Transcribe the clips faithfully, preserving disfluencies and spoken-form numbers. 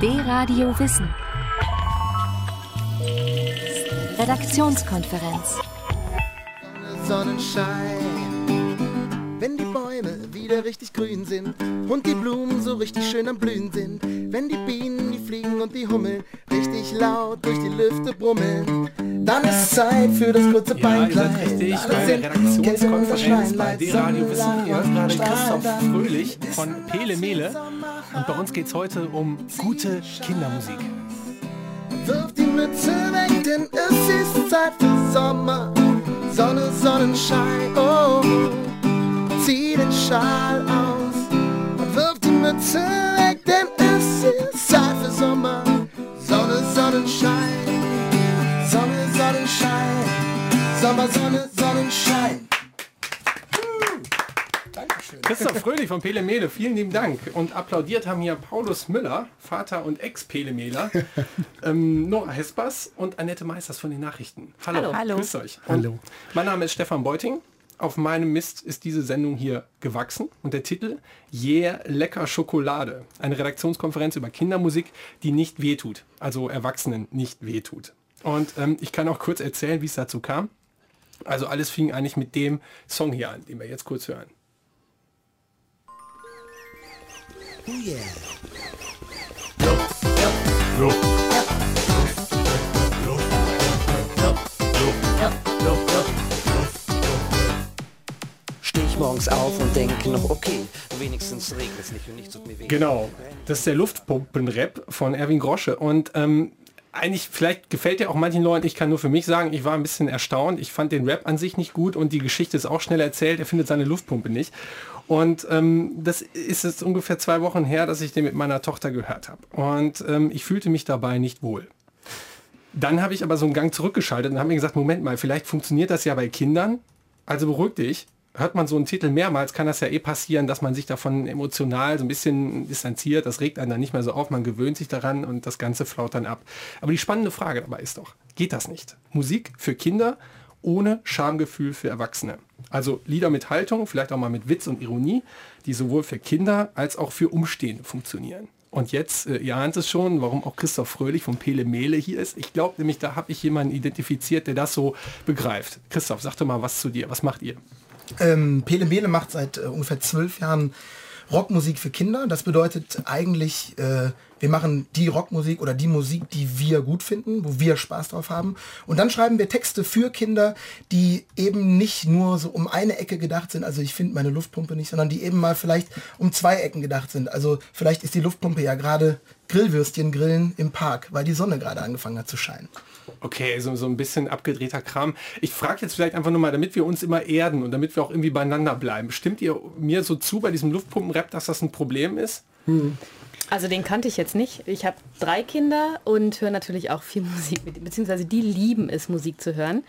D-Radio Wissen. Redaktionskonferenz. Sonnenschein, wenn die Bäume wieder richtig grün sind und die Blumen so richtig schön am Blühen sind, wenn die Bienen, die Fliegen und die Hummeln richtig laut durch die Lüfte brummeln, dann ist Zeit für das kurze Ja, ihr seid Beinkleid. richtig bei der Redaktionskonferenz bei D-Radio Wissen. Ihr hört gerade Christoph Fröhlich von Pele Mele. Und bei uns geht es heute um gute Kindermusik. Wirf die Mütze weg, denn es ist Zeit für Sommer. Sonne, Sonnenschein, oh, zieh den Schal aus und wirf die Mütze weg, denn es ist Zeit für Sommer. Sonne, Sonnenschein, Sonne, Sonnenschein, Sommer, Sonne, Sonnenschein. Dankeschön. Christoph Fröhlich von Pele Mele, vielen lieben Dank. Und applaudiert haben hier Paulus Müller, Vater und Ex-Pele Meler, ähm, Nora Hespers und Annette Meisters von den Nachrichten. Hallo, Hallo. grüßt euch. Hallo. Mein Name ist Stefan Beuting. Auf meinem Mist ist diese Sendung hier gewachsen und der Titel Yeah, lecker Schokolade. Eine Redaktionskonferenz über Kindermusik, die nicht wehtut, also Erwachsenen nicht wehtut. Und ähm, ich kann auch kurz erzählen, wie es dazu kam. Also alles fing eigentlich mit dem Song hier an, den wir jetzt kurz hören. Oh yeah. Steh ich morgens auf und denke noch, okay, wenigstens regnet es nicht und nichts tut mir weh. Genau, das ist der Luftpumpen-Rap von Erwin Grosche und ähm, eigentlich, vielleicht gefällt der auch manchen Leuten, ich kann nur für mich sagen, ich war ein bisschen erstaunt, ich fand den Rap an sich nicht gut und die Geschichte ist auch schnell erzählt, er findet seine Luftpumpe nicht. Und ähm, das ist jetzt ungefähr zwei Wochen her, dass ich den mit meiner Tochter gehört habe. Und ähm, ich fühlte mich dabei nicht wohl. Dann habe ich aber so einen Gang zurückgeschaltet und habe mir gesagt, Moment mal, vielleicht funktioniert das ja bei Kindern. Also beruhig dich. Hört man so einen Titel mehrmals, kann das ja eh passieren, dass man sich davon emotional so ein bisschen distanziert. Das regt einen dann nicht mehr so auf, man gewöhnt sich daran und das Ganze flaut dann ab. Aber die spannende Frage dabei ist doch, geht das nicht? Musik für Kinder ohne Schamgefühl für Erwachsene. Also Lieder mit Haltung, vielleicht auch mal mit Witz und Ironie, die sowohl für Kinder als auch für Umstehende funktionieren. Und jetzt, äh, ihr ahnt es schon, warum auch Christoph Fröhlich von Pele Mele hier ist. Ich glaube nämlich, da habe ich jemanden identifiziert, der das so begreift. Christoph, sag doch mal was zu dir. Was macht ihr? Ähm, Pele Mele macht seit äh, ungefähr zwölf Jahren Rockmusik für Kinder. Das bedeutet eigentlich, äh, wir machen die Rockmusik oder die Musik, die wir gut finden, wo wir Spaß drauf haben. Und dann schreiben wir Texte für Kinder, die eben nicht nur so um eine Ecke gedacht sind, also ich finde meine Luftpumpe nicht, sondern die eben mal vielleicht um zwei Ecken gedacht sind. Also vielleicht ist die Luftpumpe ja gerade Grillwürstchen grillen im Park, weil die Sonne gerade angefangen hat zu scheinen. Okay, so, so ein bisschen abgedrehter Kram. Ich frage jetzt vielleicht einfach nur mal, damit wir uns immer erden und damit wir auch irgendwie beieinander bleiben. Stimmt ihr mir so zu bei diesem Luftpumpen-Rap, dass das ein Problem ist? Hm. Also den kannte ich jetzt nicht. Ich habe drei Kinder und höre natürlich auch viel Musik, beziehungsweise die lieben es, Musik zu hören.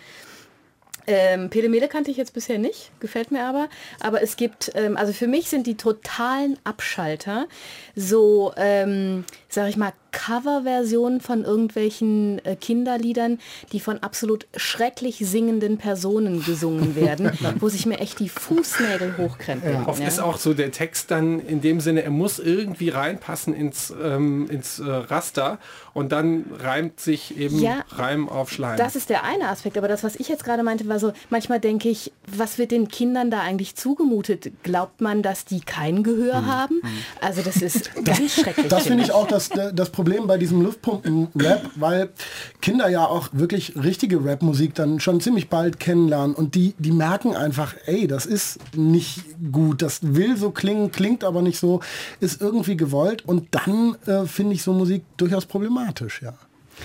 Ähm, Pele Mele kannte ich jetzt bisher nicht, gefällt mir aber. Aber es gibt, ähm, also für mich sind die totalen Abschalter so, ähm, sag ich mal, Coverversionen von irgendwelchen äh, Kinderliedern, die von absolut schrecklich singenden Personen gesungen werden, wo sich mir echt die Fußnägel hochkrempeln. Ja. Oft ja. ist auch so der Text dann in dem Sinne, er muss irgendwie reinpassen ins, ähm, ins äh, Raster und dann reimt sich eben ja, Reim auf Schleim. Das ist der eine Aspekt, aber das, was ich jetzt gerade meinte, war so, manchmal denke ich, was wird den Kindern da eigentlich zugemutet? Glaubt man, dass die kein Gehör hm. haben? Also das ist ganz schrecklich. Das finde ich auch das, das Problem bei diesem Luftpumpen-Rap, weil Kinder ja auch wirklich richtige Rap-Musik dann schon ziemlich bald kennenlernen und die, die merken einfach, ey, das ist nicht gut, das will so klingen, klingt aber nicht so, ist irgendwie gewollt und dann äh, finde ich so Musik durchaus problematisch, ja.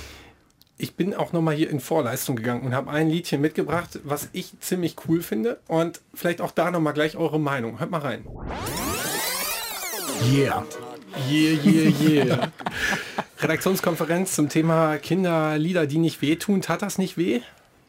Ich bin auch nochmal hier in Vorleistung gegangen und habe ein Liedchen mitgebracht, was ich ziemlich cool finde und vielleicht auch da nochmal gleich eure Meinung. Hört mal rein. Yeah. Yeah, yeah, yeah. Redaktionskonferenz zum Thema Kinderlieder, die nicht wehtun. Tat das nicht weh?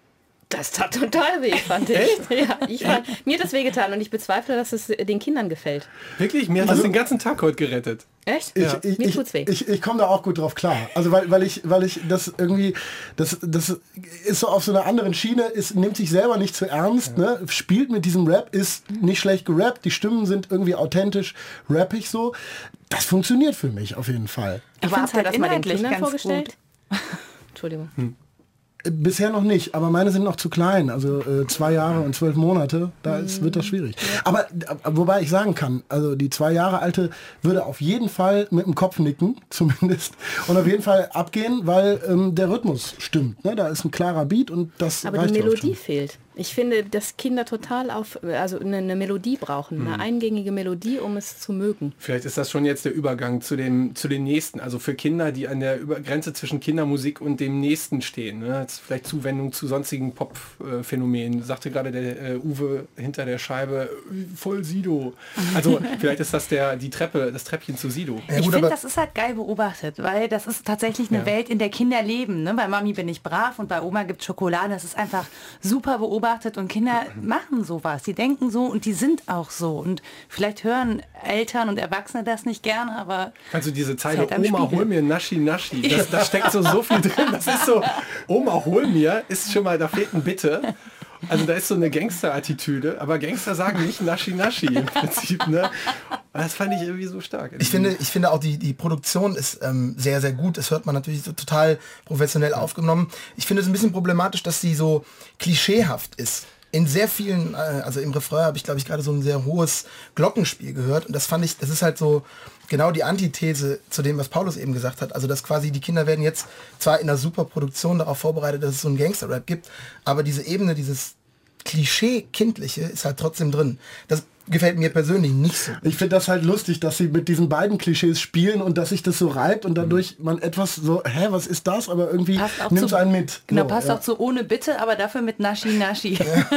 Das tat total weh, fand ich. Ja, ich fand, mir hat das wehgetan und ich bezweifle, dass es den Kindern gefällt. Wirklich? Mir hat Also- das den ganzen Tag heute gerettet. Echt? Ich, Ja. ich, Mir ich, tut's weh. ich, ich komme da auch gut drauf klar. Also weil, weil ich, weil ich das irgendwie, das, das ist so auf so einer anderen Schiene, ist, nimmt sich selber nicht zu ernst, ja. ne? Spielt mit diesem Rap, ist nicht schlecht gerappt, die Stimmen sind irgendwie authentisch, rappig so. Das funktioniert für mich auf jeden Fall. Ich Aber find's habt ihr halt das mal den inhaltlich Kindern ganz vorgestellt? Entschuldigung. Hm. Bisher noch nicht, aber meine sind noch zu klein, also äh, zwei Jahre und zwölf Monate, da ist, wird das schwierig. Aber äh, wobei ich sagen kann, also die zwei Jahre alte würde auf jeden Fall mit dem Kopf nicken, zumindest, und auf jeden Fall abgehen, weil ähm, der Rhythmus stimmt. Ne? Da ist ein klarer Beat und das Aber reicht die ja oft Melodie schon. fehlt. Ich finde, dass Kinder total auf, also eine, eine Melodie brauchen, eine eingängige Melodie, um es zu mögen. Vielleicht ist das schon jetzt der Übergang zu dem zu den nächsten, also für Kinder, die an der Über Grenze zwischen Kindermusik und dem nächsten stehen. Ne? Jetzt vielleicht Zuwendung zu sonstigen Pop-Phänomenen. Sagte gerade der äh, Uwe hinter der Scheibe, äh, voll Sido. Also vielleicht ist das der die Treppe, das Treppchen zu Sido. Ja, Ich gut, finde, aber das ist halt geil beobachtet, weil das ist tatsächlich eine Ja. Welt, in der Kinder leben. Ne? Bei Mami bin ich brav und bei Oma gibt Schokolade. Das ist einfach super beobachtet und Kinder machen sowas. Die denken so und die sind auch so. Und vielleicht hören Eltern und Erwachsene das nicht gerne, aber Also diese Zeile, Zeit am Oma, Spiegel. hol mir Naschi Naschi, das, da steckt so, so viel drin. Das ist so, Oma, hol mir, ist schon mal, da fehlt ein Bitte. Also da ist so eine Gangster-Attitüde, aber Gangster sagen nicht Naschi Naschi im Prinzip. Ne? Das fand ich irgendwie so stark. Ich finde, ich finde auch die, die Produktion ist ähm, sehr, sehr gut. Das hört man natürlich so total professionell aufgenommen. Ich finde es ein bisschen problematisch, dass sie so klischeehaft ist. In sehr vielen, äh, also im Refrain habe ich, glaube ich, gerade so ein sehr hohes Glockenspiel gehört. Und das fand ich, das ist halt so genau die Antithese zu dem, was Paulus eben gesagt hat. Also dass quasi die Kinder werden jetzt zwar in einer super Produktion darauf vorbereitet, dass es so einen Gangster-Rap gibt, aber diese Ebene, dieses Klischee-Kindliche ist halt trotzdem drin. Das gefällt mir persönlich nicht so. Ich finde das halt lustig, dass sie mit diesen beiden Klischees spielen und dass sich das so reibt und dadurch man etwas so, hä, was ist das? Aber irgendwie passt auch nimmt es zu, einen mit. Genau, so, passt ja. auch zu ohne Bitte, aber dafür mit Naschi Naschi.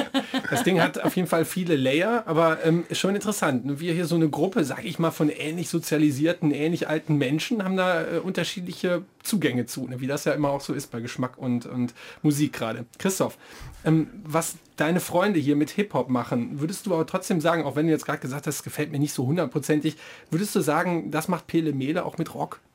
Das Ding hat auf jeden Fall viele Layer, aber ähm, ist schon interessant. Wir hier so eine Gruppe, sage ich mal, von ähnlich sozialisierten, ähnlich alten Menschen haben da äh, unterschiedliche Zugänge zu, ne? Wie das ja immer auch so ist bei Geschmack und, und Musik gerade. Christoph, ähm, was deine Freunde hier mit Hip-Hop machen, würdest du aber trotzdem sagen, auch wenn du jetzt gerade gesagt hast, das gefällt mir nicht so hundertprozentig, würdest du sagen, das macht Pele Mele auch mit Rock?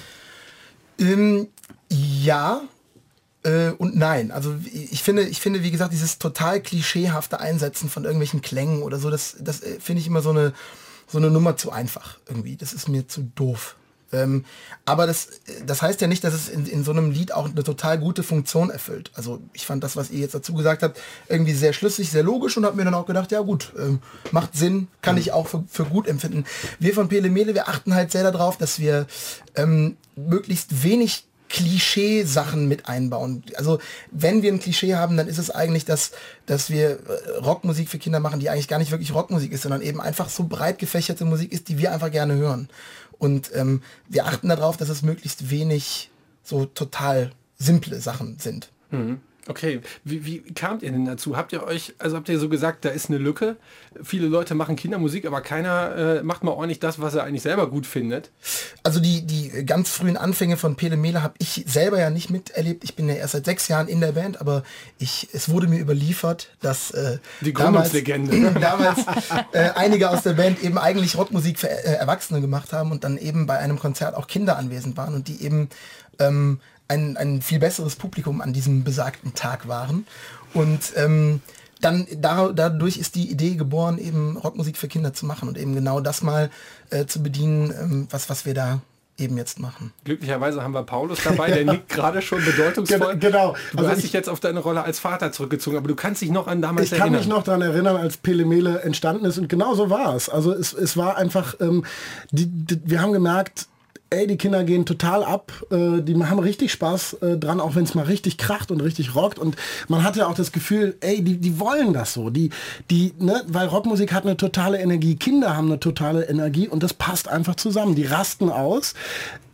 Ähm, ja äh, und nein. Also ich finde, ich finde, wie gesagt, dieses total klischeehafte Einsetzen von irgendwelchen Klängen oder so, das, das äh, finde ich immer so eine, so eine Nummer zu einfach irgendwie. Das ist mir zu doof. Ähm, aber das, das heißt ja nicht, dass es in, in so einem Lied auch eine total gute Funktion erfüllt. Also ich fand das, was ihr jetzt dazu gesagt habt, irgendwie sehr schlüssig, sehr logisch und habe mir dann auch gedacht, ja gut, ähm, macht Sinn, kann ich auch für, für gut empfinden. Wir von Pele Mele, wir achten halt sehr darauf, dass wir ähm, möglichst wenig Klischee-Sachen mit einbauen. Also wenn wir ein Klischee haben, dann ist es eigentlich, dass, dass wir Rockmusik für Kinder machen, die eigentlich gar nicht wirklich Rockmusik ist, sondern eben einfach so breit gefächerte Musik ist, die wir einfach gerne hören. Und ähm, wir achten darauf, dass es möglichst wenig so total simple Sachen sind. Mhm. Okay, wie, wie kamt ihr denn dazu? Habt ihr euch, also habt ihr so gesagt, da ist eine Lücke, viele Leute machen Kindermusik, aber keiner äh, macht mal ordentlich das, was er eigentlich selber gut findet? Also die, die ganz frühen Anfänge von Pele Mele habe ich selber ja nicht miterlebt. Ich bin ja erst seit sechs Jahren in der Band, aber ich, es wurde mir überliefert, dass äh, Die damals, Gründungslegende. damals äh, einige aus der Band eben eigentlich Rockmusik für äh, Erwachsene gemacht haben und dann eben bei einem Konzert auch Kinder anwesend waren und die eben ähm, ein, ein viel besseres Publikum an diesem besagten Tag waren. Und ähm, dann da, dadurch ist die Idee geboren, eben Rockmusik für Kinder zu machen und eben genau das mal äh, zu bedienen, ähm, was, was wir da eben jetzt machen. Glücklicherweise haben wir Paulus dabei, der nickt gerade schon bedeutungsvoll. Genau. Du Also hast ich- dich jetzt auf deine Rolle als Vater zurückgezogen, aber du kannst dich noch an damals Ich kann erinnern. mich noch daran erinnern, als Pele Mele entstanden ist und genau so war es. Also es, es war einfach, ähm, die, die, wir haben gemerkt, ey, die Kinder gehen total ab, äh, die haben richtig Spaß äh, dran, auch wenn es mal richtig kracht und richtig rockt und man hatte auch das Gefühl, ey, die, die wollen das so, die, die, ne, weil Rockmusik hat eine totale Energie, Kinder haben eine totale Energie und das passt einfach zusammen, die rasten aus.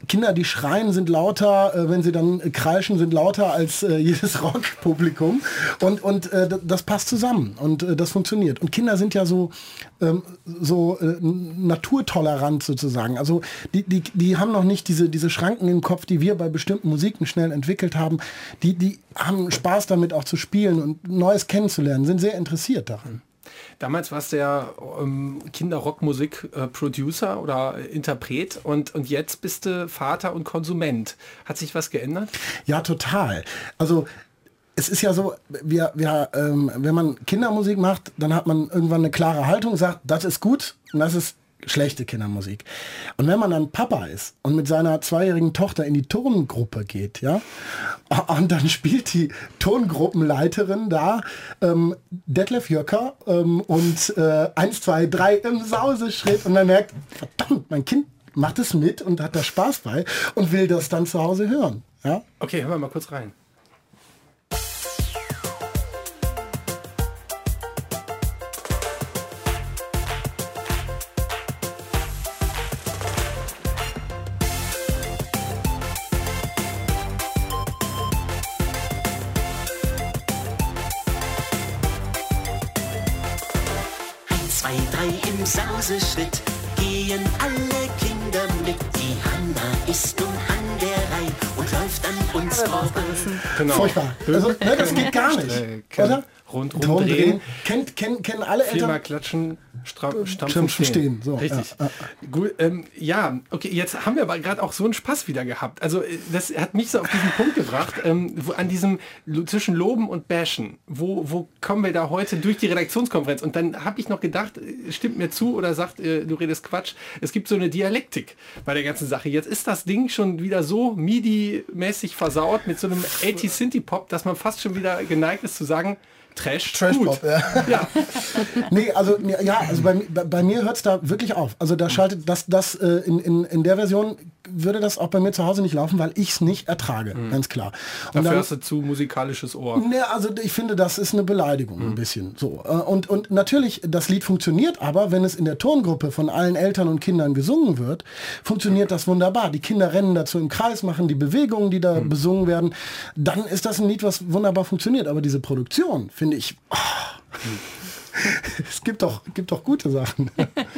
Kinder, die schreien, sind lauter, äh, wenn sie dann kreischen, sind lauter als äh, jedes Rockpublikum. Und, und äh, das passt zusammen und äh, das funktioniert. Und Kinder sind ja so, ähm, so äh, naturtolerant sozusagen. Also die, die, die haben noch nicht diese, diese Schranken im Kopf, die wir bei bestimmten Musiken schnell entwickelt haben. Die, die haben Spaß damit auch zu spielen und Neues kennenzulernen, sind sehr interessiert daran. Damals warst du ja ähm, Kinderrockmusik-Producer oder Interpret und, und jetzt bist du Vater und Konsument. Hat sich was geändert? Ja, total. Also es ist ja so, wir, wir, ähm, wenn man Kindermusik macht, dann hat man irgendwann eine klare Haltung, sagt, das ist gut und das ist schlechte Kindermusik. Und wenn man dann Papa ist und mit seiner zweijährigen Tochter in die Turnengruppe geht, ja, und dann spielt die Turngruppenleiterin da ähm, Detlef Jöcker ähm, und äh, eins, zwei, drei im Sauseschritt und man merkt, verdammt, mein Kind macht es mit und hat da Spaß bei und will das dann zu Hause hören. Ja? Okay, hören wir mal kurz rein. Zwei, drei im Sauseschritt gehen alle Kinder mit. Die Hanna ist nun an der Reihe und läuft an uns vorbei. Genau. Furchtbar. Also, ne, das geht gar nicht. Äh, oder? Rundrum Ton drehen. drehen. Kennt, kennen, kennen alle Eltern. Viermal klatschen, stampfen, Stampfen, stehen. stehen. So, Richtig. Ja, ja. Gut, ähm, ja, okay, jetzt haben wir aber gerade auch so einen Spaß wieder gehabt. Also äh, das hat mich so auf diesen Punkt gebracht, ähm, wo, an diesem lo- zwischen Loben und Bashen. Wo, wo kommen wir da heute durch die Redaktionskonferenz? Und dann habe ich noch gedacht, äh, stimmt mir zu oder sagt, äh, du redest Quatsch. Es gibt so eine Dialektik bei der ganzen Sache. Jetzt ist das Ding schon wieder so MIDI-mäßig versaut mit so einem achtziger-Synthie-Pop, dass man fast schon wieder geneigt ist zu sagen, Trash, Trash gut. Pop, ja. Ja. Nee, also ja, also bei, bei, bei mir hört es da wirklich auf. Also da schaltet das, das äh, in, in, in der Version würde das auch bei mir zu Hause nicht laufen, weil ich es nicht ertrage, mhm. ganz klar. Und Dafür dann, hast du zu musikalisches Ohr. ne, also ich finde, das ist eine Beleidigung mhm. ein bisschen. So. Äh, Und, und natürlich, das Lied funktioniert aber, wenn es in der Turngruppe von allen Eltern und Kindern gesungen wird, funktioniert das wunderbar. Die Kinder rennen dazu im Kreis, machen die Bewegungen, die da mhm. besungen werden. Dann ist das ein Lied, was wunderbar funktioniert. Aber diese Produktion, finde ich, oh, mhm. es gibt doch, gibt doch gute Sachen.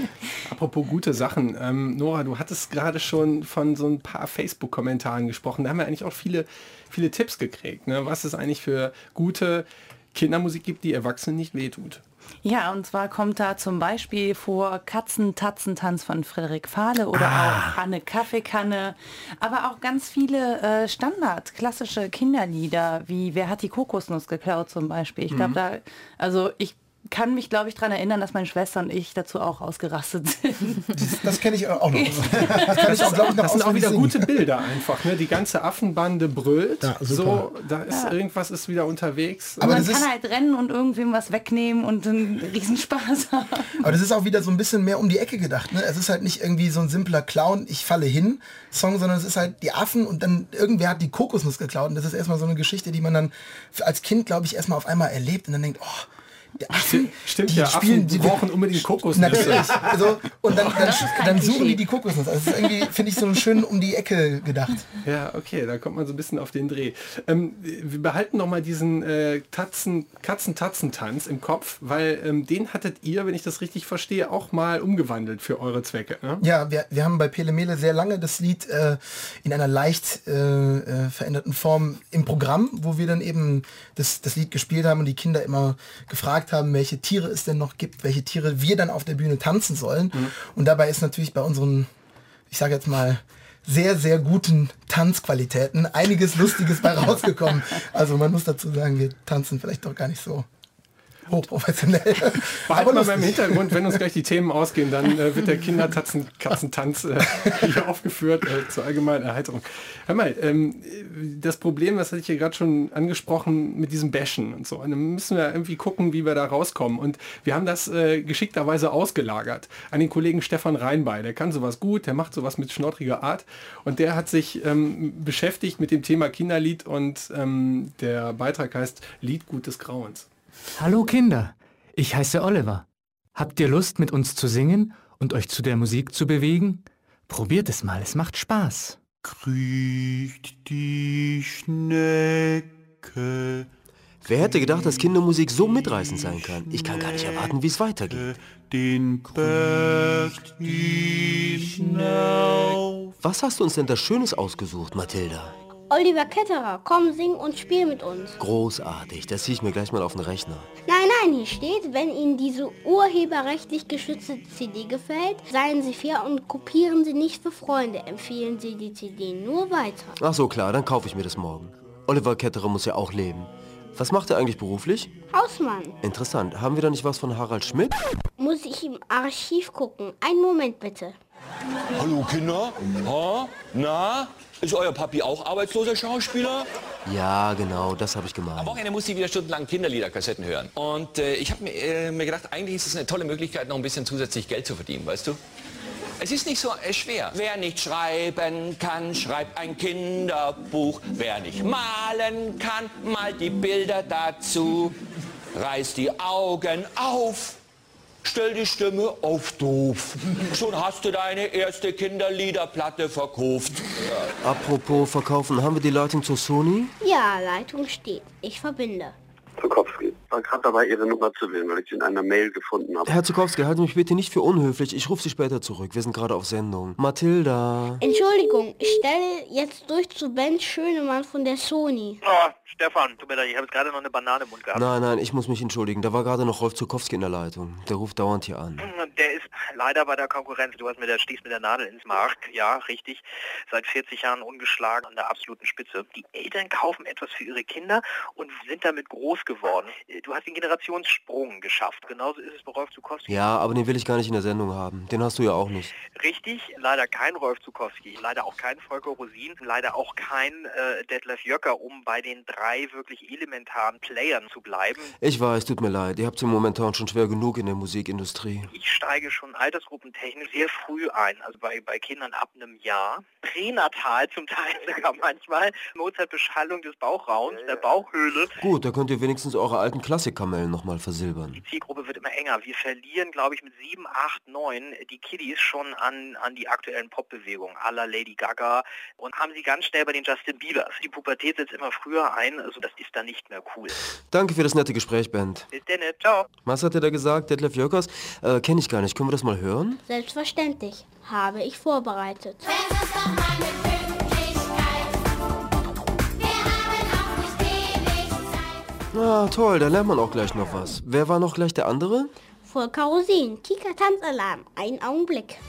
Apropos gute Sachen. Ähm, Nora, du hattest gerade schon von so ein paar Facebook-Kommentaren gesprochen. Da haben wir eigentlich auch viele, viele Tipps gekriegt, ne? Was es eigentlich für gute Kindermusik gibt, die Erwachsenen nicht wehtut. Ja, und zwar kommt da zum Beispiel vor Katzen-Tatzen-Tanz von Frederik Fahle oder Ah. auch Anne Kaffeekanne, aber auch ganz viele äh, Standard, klassische Kinderlieder, wie Wer hat die Kokosnuss geklaut zum Beispiel. Ich glaube, da, also ich kann mich, glaube ich, daran erinnern, dass meine Schwester und ich dazu auch ausgerastet sind. Das, das kenne ich auch noch. Das kann ich auch, glaube ich, noch Das sind auch wieder auswendig gute Bilder einfach. Ne? Die ganze Affenbande brüllt. Ja, super. so, da ist Ja. irgendwas ist wieder unterwegs. Aber Man das kann ist- halt rennen und irgendwem was wegnehmen und einen Riesenspaß haben. Aber das ist auch wieder so ein bisschen mehr um die Ecke gedacht. Ne? Es ist halt nicht irgendwie so ein simpler Clown, ich falle hin Song, sondern es ist halt die Affen und dann irgendwer hat die Kokosnuss geklaut. Und das ist erstmal so eine Geschichte, die man dann als Kind, glaube ich, erstmal auf einmal erlebt und dann denkt, oh, die Affen, Stimmt die ja, spielen, Affen die brauchen unbedingt Kokosnüsse. Natürlich. Also, und dann, dann, Das ist kein dann suchen Klischee. die die Kokosnuss. Also das ist irgendwie, finde ich, so schön um die Ecke gedacht. Ja, okay, da kommt man so ein bisschen auf den Dreh. Ähm, wir behalten noch mal diesen äh, Tatzen, Katzen-Tatzen-Tanz im Kopf, weil ähm, den hattet ihr, wenn ich das richtig verstehe, auch mal umgewandelt für eure Zwecke. Ne? Ja, wir, wir haben bei Pele Mele sehr lange das Lied äh, in einer leicht äh, äh, veränderten Form im Programm, wo wir dann eben das, das Lied gespielt haben und die Kinder immer gefragt haben, welche Tiere es denn noch gibt, welche Tiere wir dann auf der Bühne tanzen sollen. Mhm. Und dabei ist natürlich bei unseren, ich sage jetzt mal, sehr, sehr guten Tanzqualitäten einiges Lustiges bei rausgekommen. Also man muss dazu sagen, wir tanzen vielleicht doch gar nicht so hochprofessionell. Behalten wir mal im lustig. Hintergrund, wenn uns gleich die Themen ausgehen, dann äh, wird der Kinderkatzentanz äh, hier aufgeführt äh, zur allgemeinen Erheiterung. Hör mal, ähm, das Problem, das hatte ich hier gerade schon angesprochen, mit diesem Bashen und so. Und dann müssen wir irgendwie gucken, wie wir da rauskommen. Und wir haben das äh, geschickterweise ausgelagert an den Kollegen Stefan Reinbey. Der kann sowas gut, der macht sowas mit schnottriger Art. Und der hat sich ähm, beschäftigt mit dem Thema Kinderlied und ähm, der Beitrag heißt Liedgut des Grauens. Hallo Kinder, ich heiße Oliver. Habt ihr Lust, mit uns zu singen und euch zu der Musik zu bewegen? Probiert es mal, es macht Spaß. kriecht die Schnecke. Wer hätte gedacht, dass Kindermusik so mitreißend sein kann? Ich kann gar nicht erwarten, wie es weitergeht. Den Berg hinauf. Was hast du uns denn da Schönes ausgesucht, Mathilda? Oliver Ketterer, komm, sing und spiel mit uns. Großartig, das ziehe ich mir gleich mal auf den Rechner. Nein, nein, hier steht, wenn Ihnen diese urheberrechtlich geschützte C D gefällt, seien Sie fair und kopieren Sie nicht für Freunde. Empfehlen Sie die C D nur weiter. Ach so, klar, dann kaufe ich mir das morgen. Oliver Ketterer muss ja auch leben. Was macht er eigentlich beruflich? Hausmann. Interessant. Haben wir da nicht was von Harald Schmidt? Muss ich im Archiv gucken. Einen Moment bitte. Hallo Kinder, ha? Na? Ist euer Papi auch arbeitsloser Schauspieler? Ja, genau, das habe ich gemeint. Am Wochenende musste ich wieder stundenlang Kinderliederkassetten hören. Und äh, ich habe mir, äh, mir gedacht, eigentlich ist es eine tolle Möglichkeit, noch ein bisschen zusätzlich Geld zu verdienen, weißt du? Es ist nicht so äh, schwer. Wer nicht schreiben kann, schreibt ein Kinderbuch. Wer nicht malen kann, malt die Bilder dazu. Reiß die Augen auf. Stell die Stimme auf doof. Schon hast du deine erste Kinderliederplatte verkauft. Ja. Apropos verkaufen, haben wir die Leitung zur Sony? Ja, Leitung steht. Ich verbinde. Zukowski. Ich war gerade dabei, Ihre Nummer zu wählen, weil ich sie in einer Mail gefunden habe. Herr Zukowski, halte mich bitte nicht für unhöflich. Ich rufe Sie später zurück. Wir sind gerade auf Sendung. Mathilda. Entschuldigung, ich stelle jetzt durch zu Ben Schönemann von der Sony. Oh, Stefan, tut mir leid, ich habe jetzt gerade noch eine Banane im Mund gehabt. Nein, nein, ich muss mich entschuldigen. Da war gerade noch Rolf Zukowski in der Leitung. Der ruft dauernd hier an. Der ist leider bei der Konkurrenz. Du hast mit der, stehst mit der Nadel ins Mark. Ja, richtig. Seit vierzig Jahren ungeschlagen an der absoluten Spitze. Die Eltern kaufen etwas für ihre Kinder und sind damit groß geworden. Du hast den Generationssprung geschafft. Genauso ist es bei Rolf Zukowski. Ja, aber den will ich gar nicht in der Sendung haben. Den hast du ja auch nicht. Richtig, leider kein Rolf Zukowski, leider auch kein Volker Rosin, leider auch kein äh, Detlef Jöcker, um bei den drei wirklich elementaren Playern zu bleiben. Ich weiß, tut mir leid. Ihr habt es ja momentan schon schwer genug in der Musikindustrie. Ich steige schon altersgruppentechnisch sehr früh ein, also bei, bei Kindern ab einem Jahr. Pränatal zum Teil sogar manchmal. Mozart-Beschallung des Bauchraums, der Bauchhöhle. Gut, da könnt ihr wenigstens eure alten Klassikkamellen nochmal versilbern. Die Zielgruppe wird immer enger. Wir verlieren, glaube ich, mit sieben, acht, neun die Kiddies schon an, an die aktuellen Popbewegungen, à la Lady Gaga, und haben sie ganz schnell bei den Justin Biebers. Die Pubertät setzt immer früher ein, also das ist dann nicht mehr cool. Danke für das nette Gespräch, Bent. Bis dann, ciao. Was hat er da gesagt? Detlef Jöckers? Äh, kenne ich gar nicht. Können wir das mal hören? Selbstverständlich. Habe ich vorbereitet. Das ist doch meine Pünktlichkeit. Wir haben auch nicht ewig Zeit. Ah, toll, da lernt man auch gleich noch was. Wer war noch gleich der andere? Volker Rosin, Kika Tanzalarm. Einen Augenblick.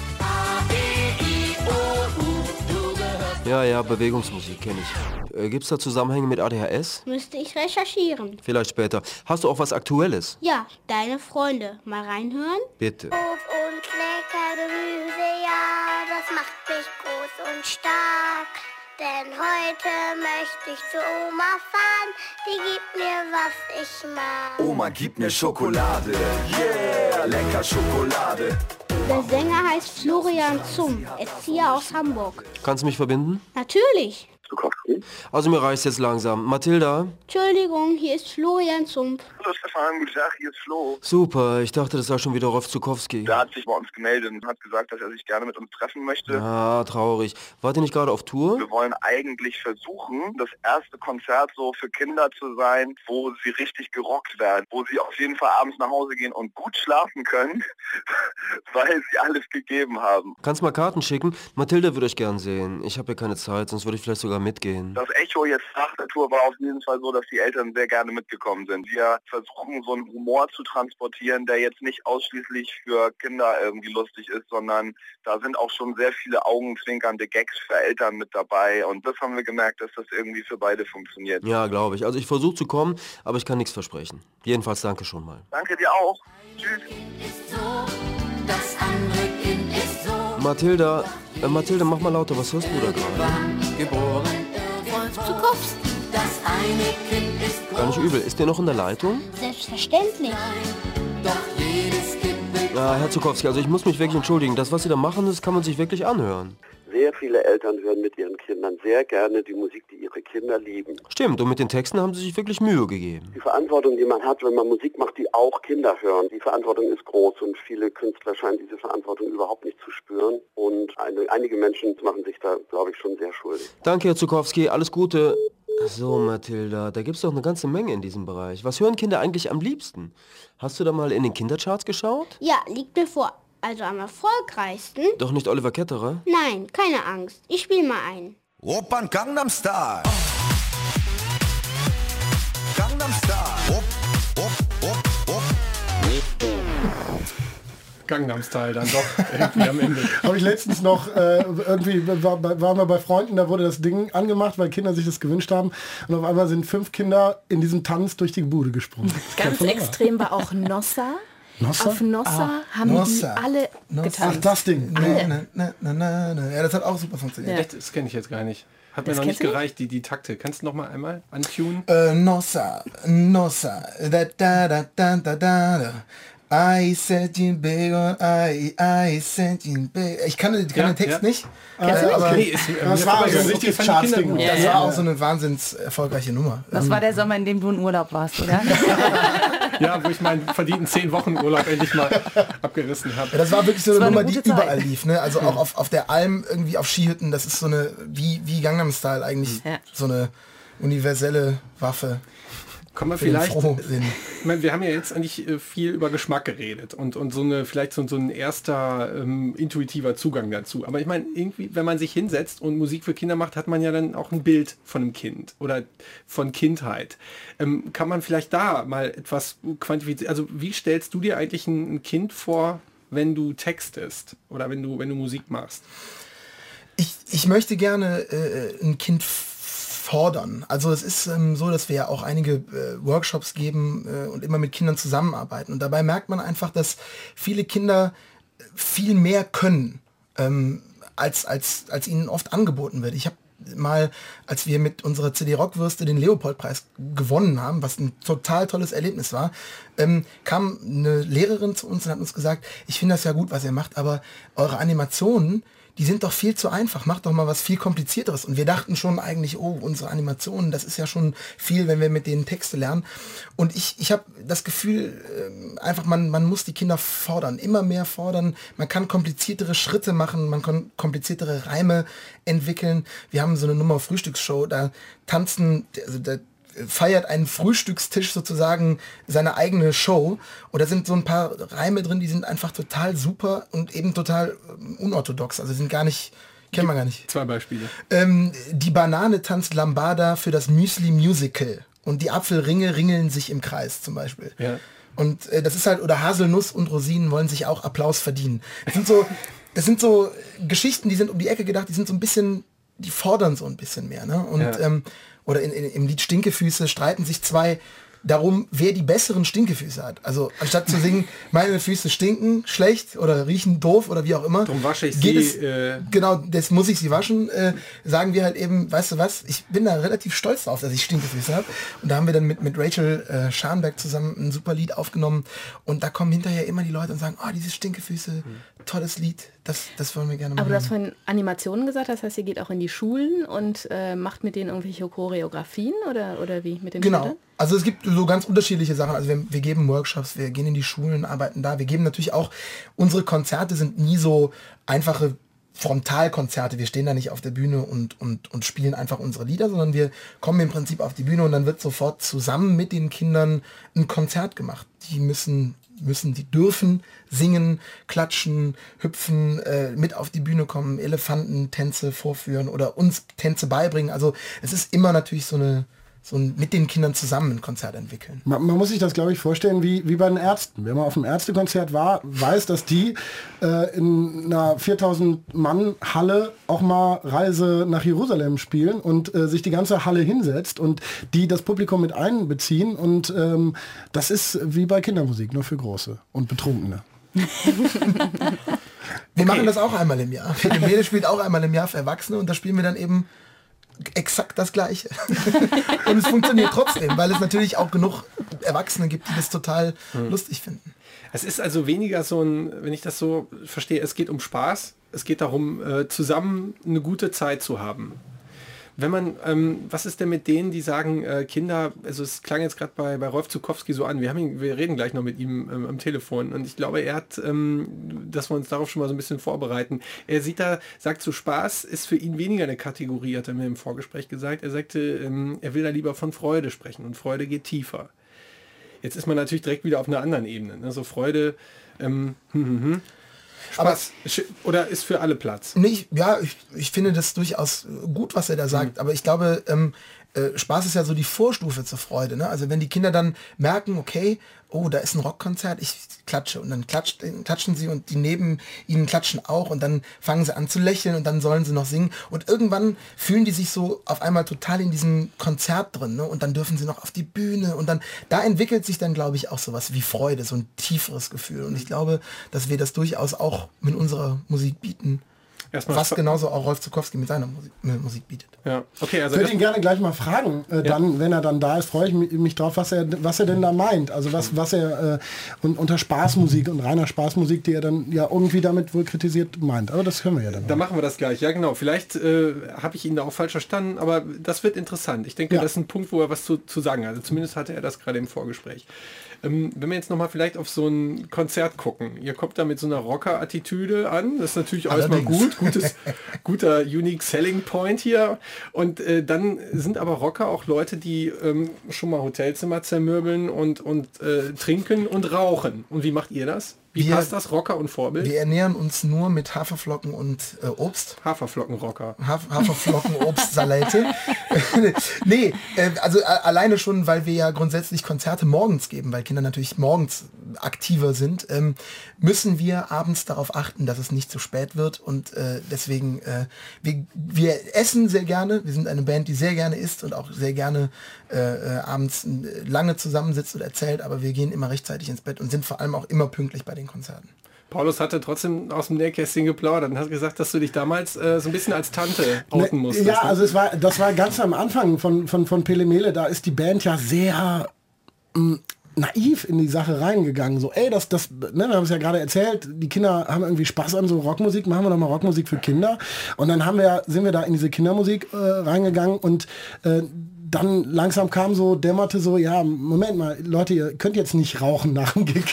Ja, ja, Bewegungsmusik kenne ich. Äh, gibt's da Zusammenhänge mit A D H S? Müsste ich recherchieren. Vielleicht später. Hast du auch was Aktuelles? Ja, deine Freunde. Mal reinhören? Bitte. Obst und lecker Gemüse, ja, das macht mich groß und stark. Denn heute möchte ich zu Oma fahren, die gibt mir, was ich mag. Oma gibt mir Schokolade, yeah, lecker Schokolade. Der Sänger heißt Florian Zum, Erzieher aus Hamburg. Kannst du mich verbinden? Natürlich. Also mir reicht's jetzt langsam. Mathilda? Entschuldigung, hier ist Florian Zump. Hallo Stefan, guten Tag, hier ist Flo. Super, ich dachte, das sei schon wieder Rolf Zukowski. Der hat sich bei uns gemeldet und hat gesagt, dass er sich gerne mit uns treffen möchte. Ah, traurig. Wart ihr nicht gerade auf Tour? Wir wollen eigentlich versuchen, das erste Konzert so für Kinder zu sein, wo sie richtig gerockt werden, wo sie auf jeden Fall abends nach Hause gehen und gut schlafen können, weil sie alles gegeben haben. Kannst mal Karten schicken? Mathilda würde ich gern sehen. Ich habe ja keine Zeit, sonst würde ich vielleicht sogar mitgehen. Das Echo jetzt nach der Tour war auf jeden Fall so, dass die Eltern sehr gerne mitgekommen sind. Wir versuchen so einen Humor zu transportieren, der jetzt nicht ausschließlich für Kinder irgendwie lustig ist, sondern da sind auch schon sehr viele augenzwinkernde Gags für Eltern mit dabei und das haben wir gemerkt, dass das irgendwie für beide funktioniert. Ja, glaube ich. Also ich versuche zu kommen, aber ich kann nichts versprechen. Jedenfalls danke schon mal. Danke dir auch. Tschüss. Das andere Kind ist so. Mathilda, äh, Mathilda, mach mal lauter, was hörst du da gerade? Geboren Rolf Zukowski. Das eine Kind ist groß. Gar nicht übel. Ist der noch in der Leitung? Selbstverständlich. Doch jedes Kind will Ja, Herr Zukowski, also ich muss mich wirklich entschuldigen. Das, was Sie da machen, das kann man sich wirklich anhören. Sehr viele Eltern hören mit ihren Kindern sehr gerne die Musik, die ihre Kinder lieben. Stimmt, und mit den Texten haben Sie sich wirklich Mühe gegeben. Die Verantwortung, die man hat, wenn man Musik macht, die auch Kinder hören, die Verantwortung ist groß und viele Künstler scheinen diese Verantwortung überhaupt nicht zu spüren. Und eine, einige Menschen machen sich da, glaube ich, schon sehr schuldig. Danke, Herr Zukowski, alles Gute. So, Mathilda, da gibt's doch eine ganze Menge in diesem Bereich. Was hören Kinder eigentlich am liebsten? Hast du da mal in den Kindercharts geschaut? Ja, liegt mir vor. Also am erfolgreichsten? Doch nicht Oliver Ketterer? Nein, keine Angst. Ich spiele mal ein. Opern Gangnam Style. Gangnam Style. Op, op, op, op. Gangnam Style dann doch irgendwie am Ende. Habe ich letztens noch äh, irgendwie, war, waren wir bei Freunden, da wurde das Ding angemacht, weil Kinder sich das gewünscht haben. Und auf einmal sind fünf Kinder in diesem Tanz durch die Bude gesprungen. Ganz extrem war auch Nossa. Nossa? Auf Nossa Ah, haben Nossa. die alle Nossa. getanzt. Ach, das Ding. Alle. Na, na, na, na, na. Ja, das hat auch super funktioniert. Echt? Das kenne ich jetzt gar nicht. Hat mir Das noch nicht kennst du nicht? gereicht, die, die Takte. Kannst du noch mal einmal antunen? Äh, Nossa, Nossa, da da da da da da. I said you big on I, I said you big. Ich kann, ich kann Ja, den Text ja. nicht. Kennst du äh, nicht? aber Nee, ist, Das mir war vorbei, so das ein ist richtig richtiges fand die Kinder Chartsding. gut. das Ja, war ja. auch so eine wahnsinns erfolgreiche Nummer. Das Ähm, war der Sommer, in dem du in Urlaub warst, oder? Ja, wo ich meinen verdienten zehn Wochen Urlaub endlich mal abgerissen habe. Ja, das war wirklich so Das eine war Nummer, eine die gute Zeit. überall lief. Ne? Also auch auf, auf der Alm, irgendwie auf Skihütten. Das ist so eine, wie, wie Gangnam Style eigentlich, Ja. so eine universelle Waffe. Kommen wir für den vielleicht, Frohsinn. ich meine, wir haben ja jetzt eigentlich äh, viel über Geschmack geredet und, und so eine, vielleicht so, so ein erster ähm, intuitiver Zugang dazu. Aber ich meine, irgendwie, wenn man sich hinsetzt und Musik für Kinder macht, hat man ja dann auch ein Bild von einem Kind oder von Kindheit. Ähm, kann man vielleicht da mal etwas quantifizieren? Also wie stellst du dir eigentlich ein, ein Kind vor, wenn du textest oder wenn du, wenn du Musik machst? Ich, ich möchte gerne äh, ein Kind fordern. Also es ist ähm, so, dass wir ja auch einige äh, Workshops geben äh, und immer mit Kindern zusammenarbeiten. Und dabei merkt man einfach, dass viele Kinder viel mehr können, ähm, als, als, als ihnen oft angeboten wird. Ich habe mal, als wir mit unserer C D Rockwürste den Leopoldpreis gewonnen haben, was ein total tolles Erlebnis war, ähm, kam eine Lehrerin zu uns und hat uns gesagt, ich finde das ja gut, was ihr macht, aber eure Animationen, die sind doch viel zu einfach, macht doch mal was viel komplizierteres. Und wir dachten schon eigentlich, oh, unsere Animationen, das ist ja schon viel, wenn wir mit denen Texte lernen. Und ich, ich habe das Gefühl, äh, einfach, man, man muss die Kinder fordern, immer mehr fordern. Man kann kompliziertere Schritte machen, man kann kompliziertere Reime entwickeln. Wir haben so eine Nummer Frühstücksshow, da tanzen, also da feiert ein Frühstückstisch sozusagen seine eigene Show. Und da sind so ein paar Reime drin, die sind einfach total super und eben total ähm, unorthodox. Also sind gar nicht, kennen wir gar nicht. Zwei Beispiele. Ähm, die Banane tanzt Lambada für das Müsli Musical. Und die Apfelringe ringeln sich im Kreis zum Beispiel. Ja. Und äh, das ist halt, oder Haselnuss und Rosinen wollen sich auch Applaus verdienen. Das sind so, das sind so Geschichten, die sind um die Ecke gedacht, die sind so ein bisschen, die fordern so ein bisschen mehr. Ne? Und Ja. ähm, oder in, in, im Lied Stinkefüße streiten sich zwei darum, wer die besseren Stinkefüße hat. Also anstatt zu singen, meine Füße stinken schlecht oder riechen doof oder wie auch immer. Darum wasche ich geht sie, Es, äh, genau, das muss ich sie waschen. Äh, sagen wir halt eben, weißt du was, ich bin da relativ stolz drauf, dass ich Stinkefüße habe. Und da haben wir dann mit, mit Rachel äh, Scharnberg zusammen ein super Lied aufgenommen. Und da kommen hinterher immer die Leute und sagen, oh, diese Stinkefüße, tolles Lied. Das, das wollen wir gerne machen. Aber du hast vorhin Animationen gesagt, das heißt, ihr geht auch in die Schulen und äh, macht mit denen irgendwelche Choreografien oder, oder wie mit den Genau. Schülern? Also es gibt so ganz unterschiedliche Sachen. Also wir, wir geben Workshops, wir gehen in die Schulen, arbeiten da. Wir geben natürlich auch, unsere Konzerte sind nie so einfache Frontalkonzerte. Wir stehen da nicht auf der Bühne und, und, und spielen einfach unsere Lieder, sondern wir kommen im Prinzip auf die Bühne und dann wird sofort zusammen mit den Kindern ein Konzert gemacht. Die müssen müssen, die dürfen singen, klatschen, hüpfen, äh, mit auf die Bühne kommen, Elefantentänze vorführen oder uns Tänze beibringen. Also es ist immer natürlich so eine, so ein, mit den Kindern zusammen ein Konzert entwickeln. Man, man muss sich das, glaube ich, vorstellen wie, wie bei den Ärzten. Wenn man auf einem Ärztekonzert war, weiß, dass die äh, in einer viertausend Mann Halle auch mal Reise nach Jerusalem spielen und äh, sich die ganze Halle hinsetzt und die das Publikum mit einbeziehen. Und ähm, das ist wie bei Kindermusik, nur für Große und Betrunkene. Wir Okay. machen das auch einmal im Jahr. Philipp Mede spielt auch einmal im Jahr für Erwachsene und da spielen wir dann eben exakt das Gleiche. Und es funktioniert trotzdem, weil es natürlich auch genug Erwachsene gibt, die das total hm. lustig finden. Es ist also weniger so ein, wenn ich das so verstehe, es geht um Spaß, es geht darum, äh, zusammen eine gute Zeit zu haben. Wenn man, ähm, was ist denn mit denen, die sagen, äh, Kinder, also es klang jetzt gerade bei, bei Rolf Zukowski so an, wir haben ihn, wir reden gleich noch mit ihm ähm, am Telefon und ich glaube, er hat, ähm, dass wir uns darauf schon mal so ein bisschen vorbereiten. Er sieht da, sagt so, Spaß ist für ihn weniger eine Kategorie, hat er mir im Vorgespräch gesagt. Er sagte, ähm, er will da lieber von Freude sprechen und Freude geht tiefer. Jetzt ist man natürlich direkt wieder auf einer anderen Ebene. Ne? So Freude, ähm, hm, hm, hm. Spaß. Aber, oder ist für alle Platz? Nee, ja, ich, ich finde das durchaus gut, was er da sagt. Mhm. Aber ich glaube, ähm, äh, Spaß ist ja so die Vorstufe zur Freude. Ne? Also wenn die Kinder dann merken, okay, oh, da ist ein Rockkonzert, ich klatsche. Und dann klatscht, klatschen sie und die neben ihnen klatschen auch. Und dann fangen sie an zu lächeln und dann sollen sie noch singen. Und irgendwann fühlen die sich so auf einmal total in diesem Konzert drin. Ne? Und dann dürfen sie noch auf die Bühne. Und dann, da entwickelt sich dann, glaube ich, auch sowas wie Freude, so ein tieferes Gefühl. Und ich glaube, dass wir das durchaus auch mit unserer Musik bieten. Erstmal was genauso auch Rolf Zukowski mit seiner Musik, mit Musik bietet. Ja, okay, also ich würde ihn gerne gleich mal fragen, äh, dann, ja. wenn er dann da ist, freue ich mich, mich drauf, was er, was er denn da meint. Also was, was er äh, und, unter Spaßmusik und reiner Spaßmusik, die er dann ja irgendwie damit wohl kritisiert meint. Aber das hören wir ja dann. Da machen wir das gleich, ja genau. Vielleicht äh, habe ich ihn da auch falsch verstanden, aber das wird interessant. Ich denke, ja. das ist ein Punkt, wo er was zu, zu sagen hat. Also zumindest hatte er das gerade im Vorgespräch. Ähm, wenn wir jetzt nochmal vielleicht auf so ein Konzert gucken. Ihr kommt da mit so einer Rocker-Attitüde an. Das ist natürlich auch erstmal gut. Gutes, guter Unique Selling Point hier. Und äh, dann sind aber Rocker auch Leute, die ähm, schon mal Hotelzimmer zermürbeln und, und äh, trinken und rauchen. Und wie macht ihr das? Wie wir, passt das, Rocker und Vorbild? Wir ernähren uns nur mit Haferflocken und äh, Obst. Haferflockenrocker. Haf Haferflocken, Obst, Salate. nee, äh, also äh, alleine schon, weil wir ja grundsätzlich Konzerte morgens geben, weil Kinder natürlich morgens aktiver sind, ähm, müssen wir abends darauf achten, dass es nicht zu spät wird. Und äh, deswegen, äh, wir, wir essen sehr gerne. Wir sind eine Band, die sehr gerne isst und auch sehr gerne äh, äh, abends lange zusammensitzt und erzählt. Aber wir gehen immer rechtzeitig ins Bett und sind vor allem auch immer pünktlich bei den Konzerten. Paulus hatte trotzdem aus dem Nähkästchen geplaudert und hat gesagt, dass du dich damals äh, so ein bisschen als Tante outen musstest. Ja, ne? Also es war, das war ganz am Anfang von, von, von Pele Mele, da ist die Band ja sehr mh, naiv in die Sache reingegangen. So, ey, das, das, ne, wir haben es ja gerade erzählt, die Kinder haben irgendwie Spaß an so Rockmusik, machen wir doch mal Rockmusik für Kinder. Und dann haben wir, sind wir da in diese Kindermusik äh, reingegangen und äh, dann langsam kam so, dämmerte so, ja, Moment mal, Leute, ihr könnt jetzt nicht rauchen nach dem Gig.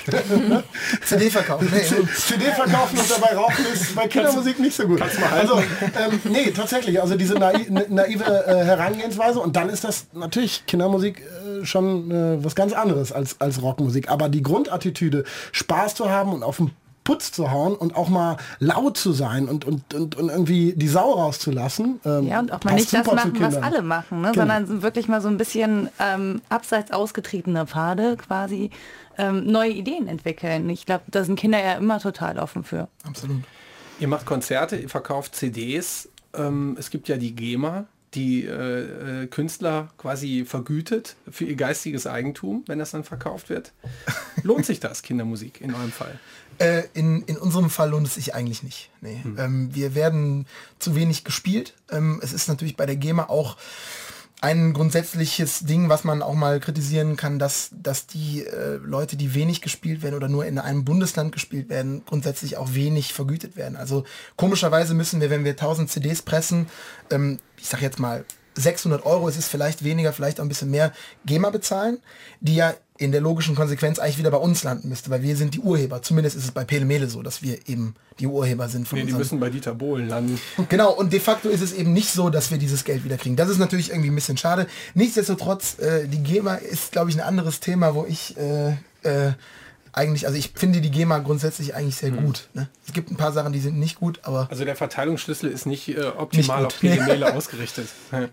C D verkaufen. C D verkaufen und dabei rauchen ist bei Kindermusik nicht so gut. Also, ähm, nee, tatsächlich, also diese naiv, naive äh, Herangehensweise und dann ist das natürlich Kindermusik äh, schon äh, was ganz anderes als, als Rockmusik. Aber die Grundattitüde, Spaß zu haben und auf dem Putz zu hauen und auch mal laut zu sein und, und, und, und irgendwie die Sau rauszulassen. Ähm, ja, und auch mal nicht das machen, was alle machen, ne? Genau. Sondern wirklich mal so ein bisschen ähm, abseits ausgetretener Pfade quasi ähm, neue Ideen entwickeln. Ich glaube, da sind Kinder ja immer total offen für. Absolut. Ihr macht Konzerte, ihr verkauft C Ds. Ähm, es gibt ja die GEMA, die äh, äh, Künstler quasi vergütet für ihr geistiges Eigentum, wenn das dann verkauft wird. Lohnt sich das, Kindermusik, in eurem Fall? Äh, in, in unserem Fall lohnt es sich eigentlich nicht. Nee. Hm. Ähm, wir werden zu wenig gespielt. Ähm, es ist natürlich bei der GEMA auch ein grundsätzliches Ding, was man auch mal kritisieren kann, dass, dass die äh, Leute, die wenig gespielt werden oder nur in einem Bundesland gespielt werden, grundsätzlich auch wenig vergütet werden. Also komischerweise müssen wir, wenn wir tausend C Ds pressen, ähm, ich sag jetzt mal sechshundert Euro, es ist vielleicht weniger, vielleicht auch ein bisschen mehr, GEMA bezahlen, die ja in der logischen Konsequenz eigentlich wieder bei uns landen müsste, weil wir sind die Urheber. Zumindest ist es bei Pele Mele so, dass wir eben die Urheber sind von nee, die müssen bei Dieter Bohlen landen. Genau, und de facto ist es eben nicht so, dass wir dieses Geld wieder kriegen. Das ist natürlich irgendwie ein bisschen schade. Nichtsdestotrotz, äh, die GEMA ist, glaube ich, ein anderes Thema, wo ich äh, äh, eigentlich, also ich finde die GEMA grundsätzlich eigentlich sehr hm. gut. Ne? Es gibt ein paar Sachen, die sind nicht gut, aber... Also der Verteilungsschlüssel ist nicht äh, optimal nicht auf Pele Mele ausgerichtet.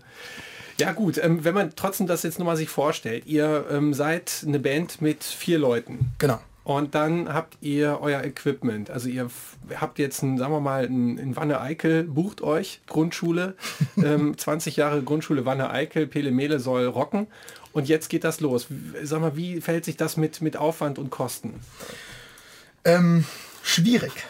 Ja gut, ähm, wenn man trotzdem das jetzt nochmal sich vorstellt, ihr ähm, seid eine Band mit vier Leuten. Genau. Und dann habt ihr euer Equipment. Also ihr habt jetzt, ein, sagen wir mal, in, in Wanne-Eickel, bucht euch Grundschule, ähm, zwanzig Jahre Grundschule Wanne-Eickel, Pele Mele soll rocken. Und jetzt geht das los. Sag mal, wie verhält sich das mit, mit Aufwand und Kosten? Ähm, schwierig.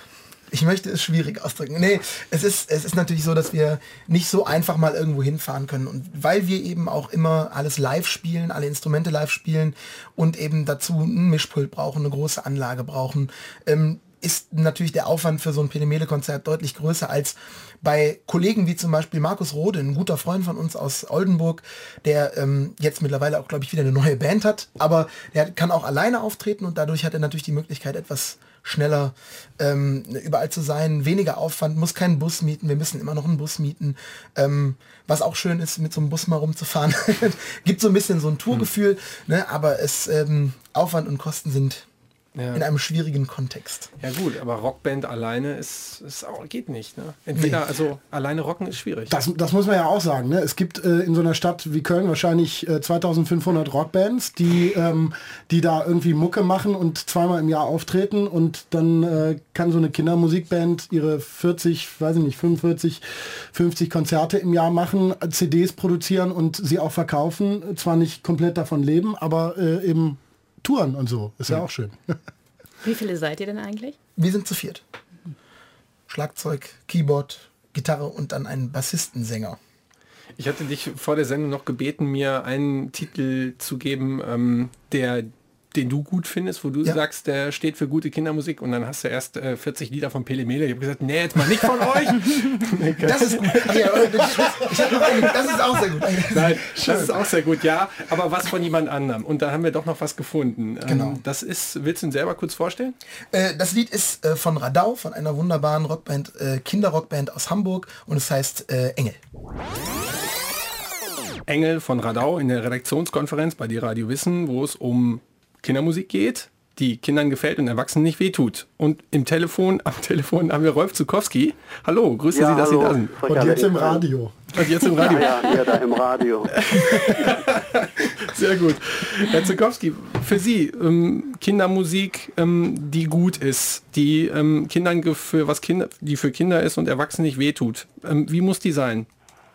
Ich möchte es schwierig ausdrücken. Nee, es ist, es ist natürlich so, dass wir nicht so einfach mal irgendwo hinfahren können. Und weil wir eben auch immer alles live spielen, alle Instrumente live spielen und eben dazu ein Mischpult brauchen, eine große Anlage brauchen, ähm, ist natürlich der Aufwand für so ein Pele Mele Konzert deutlich größer als bei Kollegen wie zum Beispiel Markus Rode, ein guter Freund von uns aus Oldenburg, der ähm, jetzt mittlerweile auch, glaube ich, wieder eine neue Band hat, aber der kann auch alleine auftreten und dadurch hat er natürlich die Möglichkeit, etwas schneller ähm, überall zu sein, weniger Aufwand, muss keinen Bus mieten, wir müssen immer noch einen Bus mieten, ähm, was auch schön ist, mit so einem Bus mal rumzufahren. Gibt so ein bisschen so ein Tourgefühl, ne, aber es ähm, Aufwand und Kosten sind ja in einem schwierigen Kontext. Ja gut, aber Rockband alleine ist, ist auch, geht nicht. Ne? Entweder, nee. also alleine rocken ist schwierig. Das, das muss man ja auch sagen. Ne? Es gibt äh, in so einer Stadt wie Köln wahrscheinlich äh, zweitausendfünfhundert Rockbands, die, ähm, die da irgendwie Mucke machen und zweimal im Jahr auftreten und dann äh, kann so eine Kindermusikband ihre vierzig, weiß ich nicht, fünfundvierzig, fünfzig Konzerte im Jahr machen, C Ds produzieren und sie auch verkaufen. Zwar nicht komplett davon leben, aber äh, eben Touren und so. Ist ja, ja auch schön. Wie viele seid ihr denn eigentlich? Wir sind zu viert. Schlagzeug, Keyboard, Gitarre und dann einen Bassistensänger. Ich hatte dich vor der Sendung noch gebeten, mir einen Titel zu geben, ähm, der den du gut findest, wo du ja. sagst, der steht für gute Kindermusik und dann hast du erst äh, vierzig Lieder von Pele Mele. Ich habe gesagt, nee, jetzt mal nicht von euch. Das ist gut. Ja, ich hab noch einen, das ist auch sehr gut. Nein, das ist auch sehr gut, ja, aber was von jemand anderem. Und da haben wir doch noch was gefunden. Genau. Ähm, das ist, willst du ihn selber kurz vorstellen? Äh, das Lied ist äh, von Radau, von einer wunderbaren Rockband, äh, Kinderrockband aus Hamburg und es heißt äh, Engel. Engel von Radau in der Redaktionskonferenz bei dir Radio Wissen, wo es um Kindermusik geht, die Kindern gefällt und Erwachsenen nicht wehtut. Und im Telefon, am Telefon haben wir Rolf Zukowski. Hallo, grüße ja, Sie, dass hallo. Sie da sind. Und jetzt im Radio. Und jetzt im Radio. Ja, ja, ja, da im Radio. Sehr gut. Herr Zukowski, für Sie ähm, Kindermusik, ähm, die gut ist, die ähm, Kindern für was Kinder, die für Kinder ist und Erwachsenen nicht wehtut. Ähm, wie muss die sein?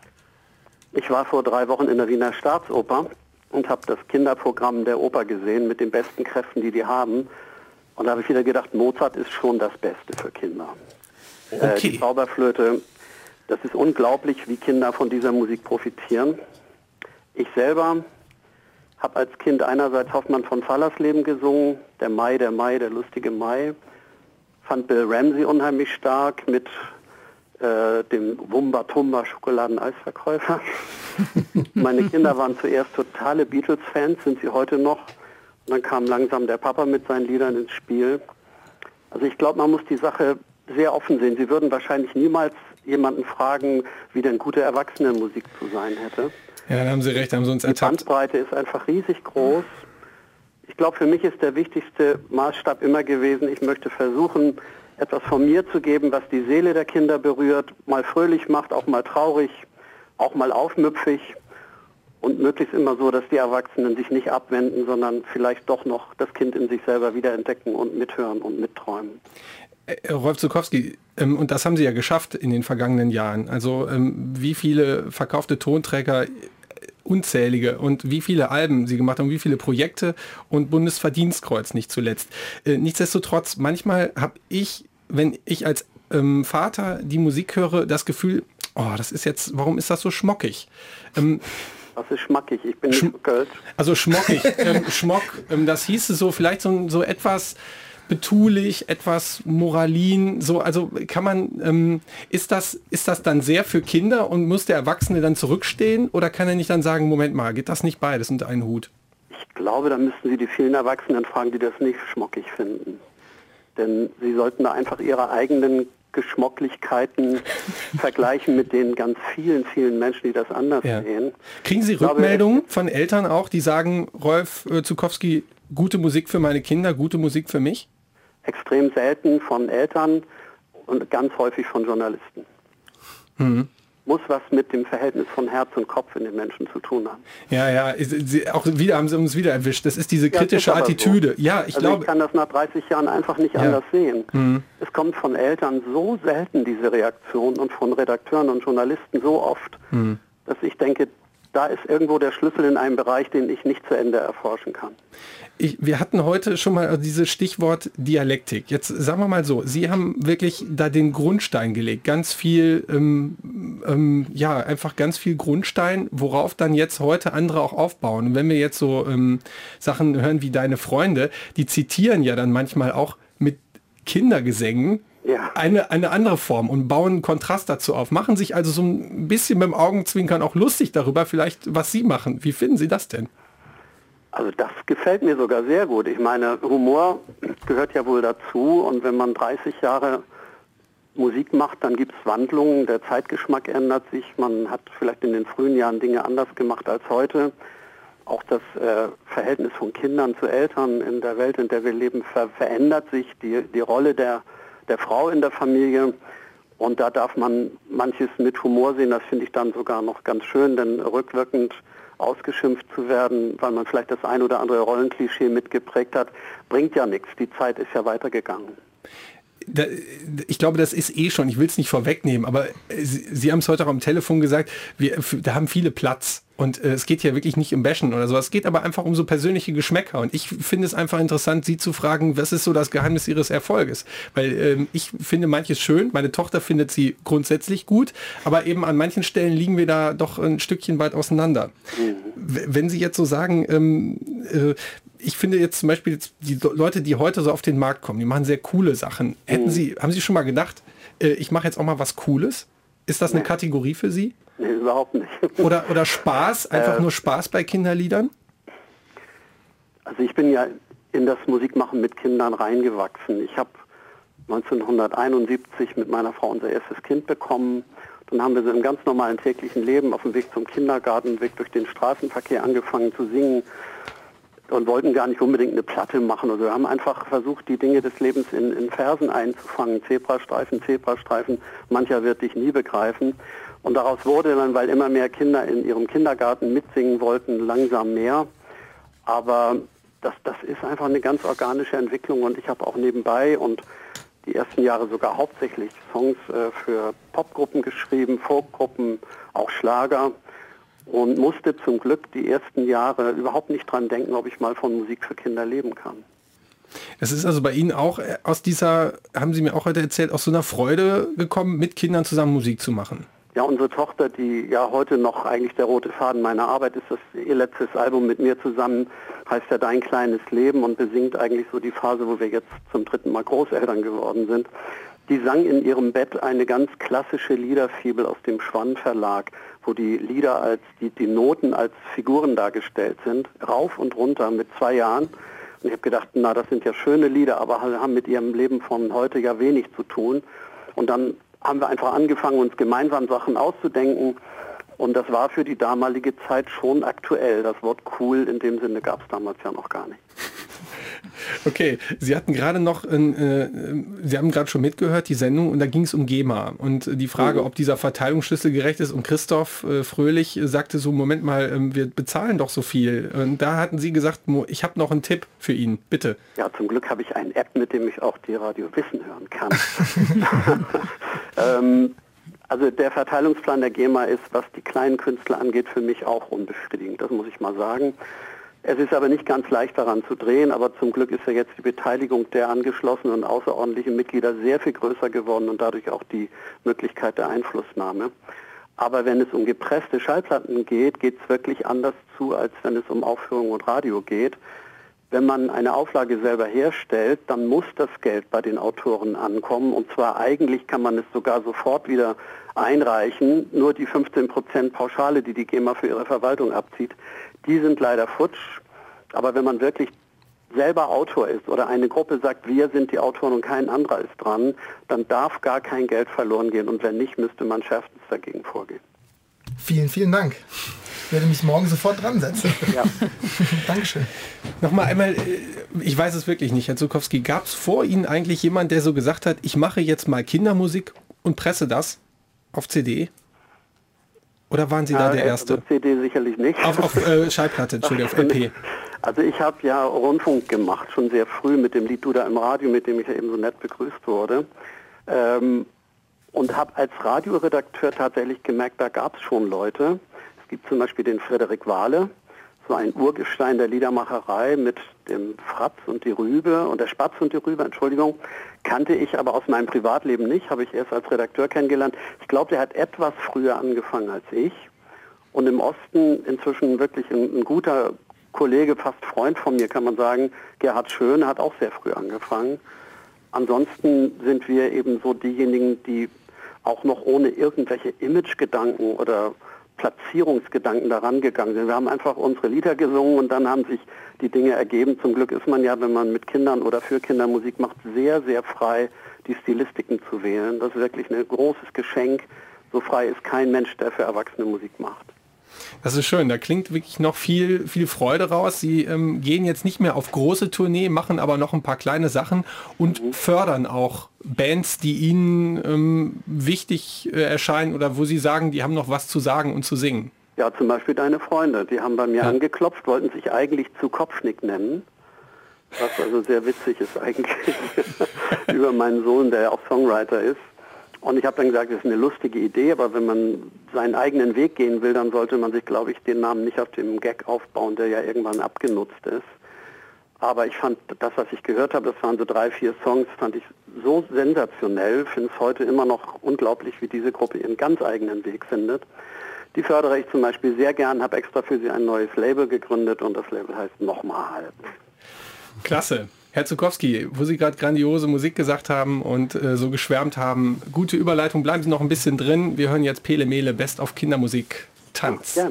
Ich war vor drei Wochen in der Wiener Staatsoper und habe das Kinderprogramm der Oper gesehen mit den besten Kräften, die die haben. Und da habe ich wieder gedacht, Mozart ist schon das Beste für Kinder. Okay. Äh, die Zauberflöte, das ist unglaublich, wie Kinder von dieser Musik profitieren. Ich selber habe als Kind einerseits Hoffmann von Fallersleben gesungen, der Mai, der Mai, der lustige Mai. Fand Bill Ramsey unheimlich stark mit äh, dem Wumba Tumba Schokoladen-Eisverkäufer. Meine Kinder waren zuerst totale Beatles-Fans, sind sie heute noch. Und dann kam langsam der Papa mit seinen Liedern ins Spiel. Also ich glaube, man muss die Sache sehr offen sehen. Sie würden wahrscheinlich niemals jemanden fragen, wie denn gute Erwachsenenmusik zu sein hätte. Ja, da haben Sie recht, haben Sie uns ertappt. Die Bandbreite ist einfach riesig groß. Ich glaube, für mich ist der wichtigste Maßstab immer gewesen, ich möchte versuchen, etwas von mir zu geben, was die Seele der Kinder berührt, mal fröhlich macht, auch mal traurig, auch mal aufmüpfig und möglichst immer so, dass die Erwachsenen sich nicht abwenden, sondern vielleicht doch noch das Kind in sich selber wiederentdecken und mithören und mitträumen. Äh, Rolf Zukowski, ähm, und das haben Sie ja geschafft in den vergangenen Jahren. Also ähm, wie viele verkaufte Tonträger, äh, unzählige und wie viele Alben Sie gemacht haben, wie viele Projekte und Bundesverdienstkreuz nicht zuletzt. Äh, nichtsdestotrotz, manchmal habe ich, wenn ich als ähm, Vater die Musik höre, das Gefühl, oh, das ist jetzt, warum ist das so schmockig? Ähm, Was ist schmackig? Ich bin nicht Schm- Kölsch. Also schmockig, ähm, Schmock, ähm, das hieße so, vielleicht so, so etwas betulich, etwas Moralin, so, also kann man, ähm, ist das, ist das dann sehr für Kinder und muss der Erwachsene dann zurückstehen oder kann er nicht dann sagen, Moment mal, geht das nicht beides unter einen Hut? Ich glaube, da müssten Sie die vielen Erwachsenen fragen, die das nicht schmockig finden. Denn sie sollten da einfach ihre eigenen Geschmocklichkeiten vergleichen mit den ganz vielen, vielen Menschen, die das anders Ja. sehen. Kriegen Sie Ich glaube, Rückmeldungen von Eltern auch, die sagen, Rolf äh, Zukowski, gute Musik für meine Kinder, gute Musik für mich? Extrem selten von Eltern und ganz häufig von Journalisten. Mhm. Muss was mit dem Verhältnis von Herz und Kopf in den Menschen zu tun haben. Ja, ja, Sie, auch wieder haben Sie uns wieder erwischt. Das ist diese Ja, kritische ist aber Attitüde. so. Ja, ich also glaube. ich kann das nach dreißig Jahren einfach nicht Ja. anders sehen. Mhm. Es kommt von Eltern so selten, diese Reaktion, und von Redakteuren und Journalisten so oft, Mhm. dass ich denke, da ist irgendwo der Schlüssel in einem Bereich, den ich nicht zu Ende erforschen kann. Ich, wir hatten heute schon mal dieses Stichwort Dialektik. Jetzt sagen wir mal so, Sie haben wirklich da den Grundstein gelegt. Ganz viel, ähm, ähm, ja, einfach ganz viel Grundstein, worauf dann jetzt heute andere auch aufbauen. Und wenn wir jetzt so ähm, Sachen hören wie Deine Freunde, die zitieren ja dann manchmal auch mit Kindergesängen ja. eine, eine andere Form und bauen einen Kontrast dazu auf. Machen sich also so ein bisschen beim Augenzwinkern auch lustig darüber, vielleicht, was Sie machen. Wie finden Sie das denn? Also das gefällt mir sogar sehr gut. Ich meine, Humor gehört ja wohl dazu und wenn man dreißig Jahre Musik macht, dann gibt es Wandlungen, der Zeitgeschmack ändert sich, man hat vielleicht in den frühen Jahren Dinge anders gemacht als heute. Auch das äh, Verhältnis von Kindern zu Eltern in der Welt, in der wir leben, ver verändert sich, die, die Rolle der, der Frau in der Familie. Und da darf man manches mit Humor sehen, das finde ich dann sogar noch ganz schön, denn rückwirkend ausgeschimpft zu werden, weil man vielleicht das ein oder andere Rollenklischee mitgeprägt hat, bringt ja nichts. Die Zeit ist ja weitergegangen. Da, ich glaube, das ist eh schon, ich will es nicht vorwegnehmen, aber Sie, Sie haben es heute auch am Telefon gesagt, wir, da haben viele Platz. Und äh, es geht ja wirklich nicht um Bashen oder so. Es geht aber einfach um so persönliche Geschmäcker. Und ich finde es einfach interessant, Sie zu fragen, was ist so das Geheimnis Ihres Erfolges? Weil ähm, ich finde manches schön, meine Tochter findet sie grundsätzlich gut, aber eben an manchen Stellen liegen wir da doch ein Stückchen weit auseinander. Mhm. Wenn Sie jetzt so sagen, ähm, äh, ich finde jetzt zum Beispiel jetzt die Leute, die heute so auf den Markt kommen, die machen sehr coole Sachen. Hätten mhm. Sie, haben Sie schon mal gedacht, äh, ich mache jetzt auch mal was Cooles? Ist das eine nee. Kategorie für Sie? Nee, überhaupt nicht. Oder, oder Spaß, einfach äh, nur Spaß bei Kinderliedern? Also ich bin ja in das Musikmachen mit Kindern reingewachsen. Ich habe neunzehnhunderteinundsiebzig mit meiner Frau unser erstes Kind bekommen. Dann haben wir so im ganz normalen täglichen Leben auf dem Weg zum Kindergarten, Weg durch den Straßenverkehr angefangen zu singen und wollten gar nicht unbedingt eine Platte machen. Also wir haben einfach versucht, die Dinge des Lebens in, in Versen einzufangen. Zebrastreifen, Zebrastreifen, mancher wird dich nie begreifen. Und daraus wurde dann, weil immer mehr Kinder in ihrem Kindergarten mitsingen wollten, langsam mehr. Aber das, das ist einfach eine ganz organische Entwicklung und ich habe auch nebenbei und die ersten Jahre sogar hauptsächlich Songs äh, für Popgruppen geschrieben, Folkgruppen, auch Schlager und musste zum Glück die ersten Jahre überhaupt nicht dran denken, ob ich mal von Musik für Kinder leben kann. Es ist also bei Ihnen auch aus dieser, haben Sie mir auch heute erzählt, aus so einer Freude gekommen, mit Kindern zusammen Musik zu machen. Ja, unsere Tochter, die ja heute noch eigentlich der rote Faden meiner Arbeit ist, das ihr letztes Album mit mir zusammen, heißt ja Dein kleines Leben und besingt eigentlich so die Phase, wo wir jetzt zum dritten Mal Großeltern geworden sind. Die sang in ihrem Bett eine ganz klassische Liederfibel aus dem Schwann Verlag, wo die Lieder als, die, die Noten als Figuren dargestellt sind, rauf und runter mit zwei Jahren. Und ich habe gedacht, na, das sind ja schöne Lieder, aber haben mit ihrem Leben von heute ja wenig zu tun. Und dann haben wir einfach angefangen, uns gemeinsam Sachen auszudenken und das war für die damalige Zeit schon aktuell. Das Wort cool in dem Sinne gab es damals ja noch gar nicht. Okay, Sie hatten gerade noch, äh, Sie haben gerade schon mitgehört, die Sendung, und da ging es um GEMA und die Frage, mhm. ob dieser Verteilungsschlüssel gerecht ist. Und Christoph äh, Fröhlich sagte so, Moment mal, äh, wir bezahlen doch so viel. Und da hatten Sie gesagt, ich habe noch einen Tipp für ihn, bitte. Ja, zum Glück habe ich eine App, mit dem ich auch die Radio Wissen hören kann. ähm, also der Verteilungsplan der GEMA ist, was die kleinen Künstler angeht, für mich auch unbefriedigend, das muss ich mal sagen. Es ist aber nicht ganz leicht daran zu drehen, aber zum Glück ist ja jetzt die Beteiligung der angeschlossenen und außerordentlichen Mitglieder sehr viel größer geworden und dadurch auch die Möglichkeit der Einflussnahme. Aber wenn es um gepresste Schallplatten geht, geht es wirklich anders zu, als wenn es um Aufführung und Radio geht. Wenn man eine Auflage selber herstellt, dann muss das Geld bei den Autoren ankommen. Und zwar eigentlich kann man es sogar sofort wieder einreichen. Nur die fünfzehn Prozent Pauschale, die die GEMA für ihre Verwaltung abzieht, die sind leider futsch. Aber wenn man wirklich selber Autor ist oder eine Gruppe sagt, wir sind die Autoren und kein anderer ist dran, dann darf gar kein Geld verloren gehen. Und wenn nicht, müsste man schärfstens dagegen vorgehen. Vielen, vielen Dank. Ich werde mich morgen sofort dran setzen. Ja. Dankeschön. Nochmal einmal, ich weiß es wirklich nicht, Herr Zuckowski, gab es vor Ihnen eigentlich jemand, der so gesagt hat, ich mache jetzt mal Kindermusik und presse das auf C D? Oder waren Sie da ja, der Erste? Also C D sicherlich nicht. Auf, auf äh, Schallplatte, Entschuldigung, auf L P. Also ich habe ja Rundfunk gemacht, schon sehr früh mit dem Lied Du da im Radio, mit dem ich ja eben so nett begrüßt wurde. Ähm, und habe als Radioredakteur tatsächlich gemerkt, da gab es schon Leute. Es gibt zum Beispiel den Frederik Wahle, so ein Urgestein der Liedermacherei mit dem Fratz und die Rübe und der Spatz und die Rübe, Entschuldigung, kannte ich aber aus meinem Privatleben nicht, habe ich erst als Redakteur kennengelernt. Ich glaube, der hat etwas früher angefangen als ich und im Osten inzwischen wirklich ein, ein guter Kollege, fast Freund von mir, kann man sagen, Gerhard Schöne hat auch sehr früh angefangen. Ansonsten sind wir eben so diejenigen, die auch noch ohne irgendwelche Imagegedanken oder Platzierungsgedanken daran gegangen sind. Wir haben einfach unsere Lieder gesungen und dann haben sich die Dinge ergeben. Zum Glück ist man ja, wenn man mit Kindern oder für Kinder Musik macht, sehr, sehr frei, die Stilistiken zu wählen. Das ist wirklich ein großes Geschenk. So frei ist kein Mensch, der für Erwachsene Musik macht. Das ist schön, da klingt wirklich noch viel, viel Freude raus. Sie ähm, gehen jetzt nicht mehr auf große Tournee, machen aber noch ein paar kleine Sachen und mhm. fördern auch Bands, die Ihnen ähm, wichtig äh, erscheinen oder wo Sie sagen, die haben noch was zu sagen und zu singen. Ja, zum Beispiel deine Freunde, die haben bei mir ja. angeklopft, wollten sich eigentlich zu Kopfschnick nennen, was also sehr witzig ist eigentlich über meinen Sohn, der ja auch Songwriter ist. Und ich habe dann gesagt, das ist eine lustige Idee, aber wenn man seinen eigenen Weg gehen will, dann sollte man sich, glaube ich, den Namen nicht auf dem Gag aufbauen, der ja irgendwann abgenutzt ist. Aber ich fand das, was ich gehört habe, das waren so drei, vier Songs, fand ich so sensationell, finde es heute immer noch unglaublich, wie diese Gruppe ihren ganz eigenen Weg findet. Die fördere ich zum Beispiel sehr gern, habe extra für sie ein neues Label gegründet und das Label heißt Nochmal. Klasse. Herr Zuckowski, wo Sie gerade grandiose Musik gesagt haben und äh, so geschwärmt haben, gute Überleitung, bleiben Sie noch ein bisschen drin. Wir hören jetzt Pele Mele, Best of Kindermusik, Tanz. Ja, gerne.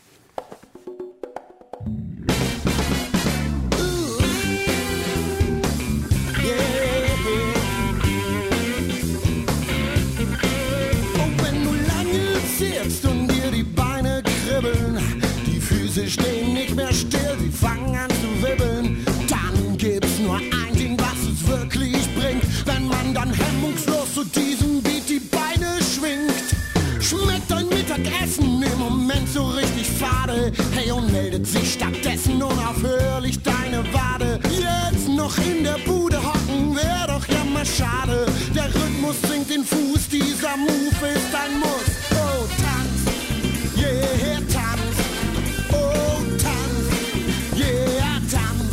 Und wenn du lange sitzt und dir die Beine kribbeln, die Füße stehen nicht mehr still, sie fangen an zu wibbeln, dann gibt's nur ein Ding, was es wirklich bringt, wenn man dann hemmungslos zu diesem Beat die Beine schwingt. Schmeckt dein Mittagessen im Moment so richtig fade, hey, und meldet sich stattdessen unaufhörlich deine Wade. Jetzt noch in der Bude hocken, wär doch ja mal schade, der Rhythmus zwingt den Fuß, dieser Move ist ein Muss. Oh, tanz, yeah, tanz, oh, tanz, yeah, tanz.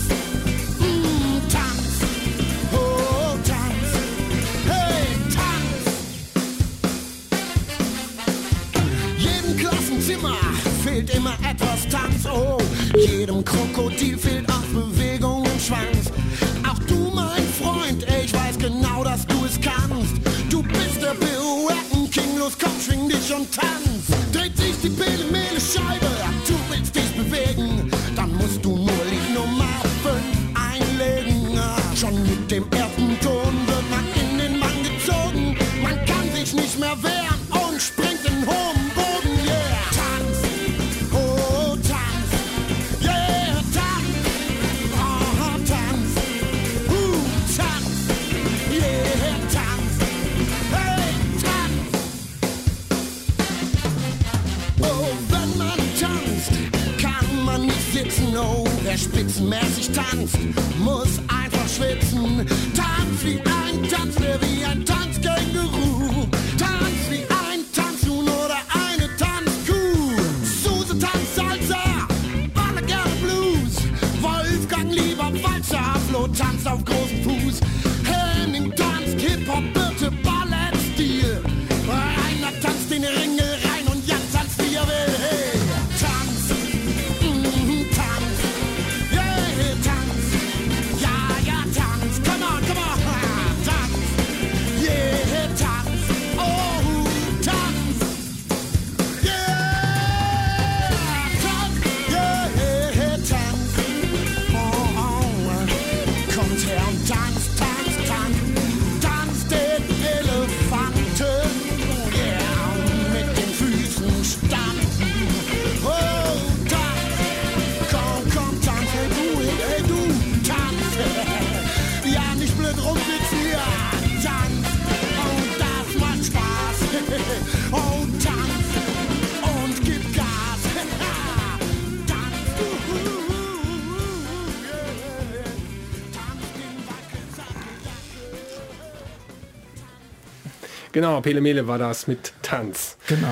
Zimmer fehlt immer etwas Tanz, oh, jedem Krokodil fehlt auch Bewegung und Schwanz. Auch du, mein Freund, ey, ich weiß genau, dass du es kannst. Du bist der Pirouetten-King, los komm, schwing dich und tanz. Dreht sich die Pele-Mele-Scheibe, du willst dich bewegen, dann musst du nur Lied Nummer fünf einlegen. Schon mit dem ersten Ton wird man in den Bann gezogen, man kann sich nicht mehr wehren und springt in hohem Bogen, yeah. Oh, wer spitzenmäßig tanzt, muss einfach schwitzen. Tanz wie ein Tanzbär, wie ein Tanzkänguru. Tanz wie ein Tanzhuhn oder eine Tanzkuh. Suse tanzt Salsa, Baller gerne Blues. Wolfgang lieber Walzer, Flo tanzt auf großem Fuß. Henning tanzt Hip-Hop, Birte Ballettstil. Einer tanzt den Ringel rein und Jan tanzt wie er will. Hey, tanz. Genau, Pele Mele war das mit Tanz. Genau.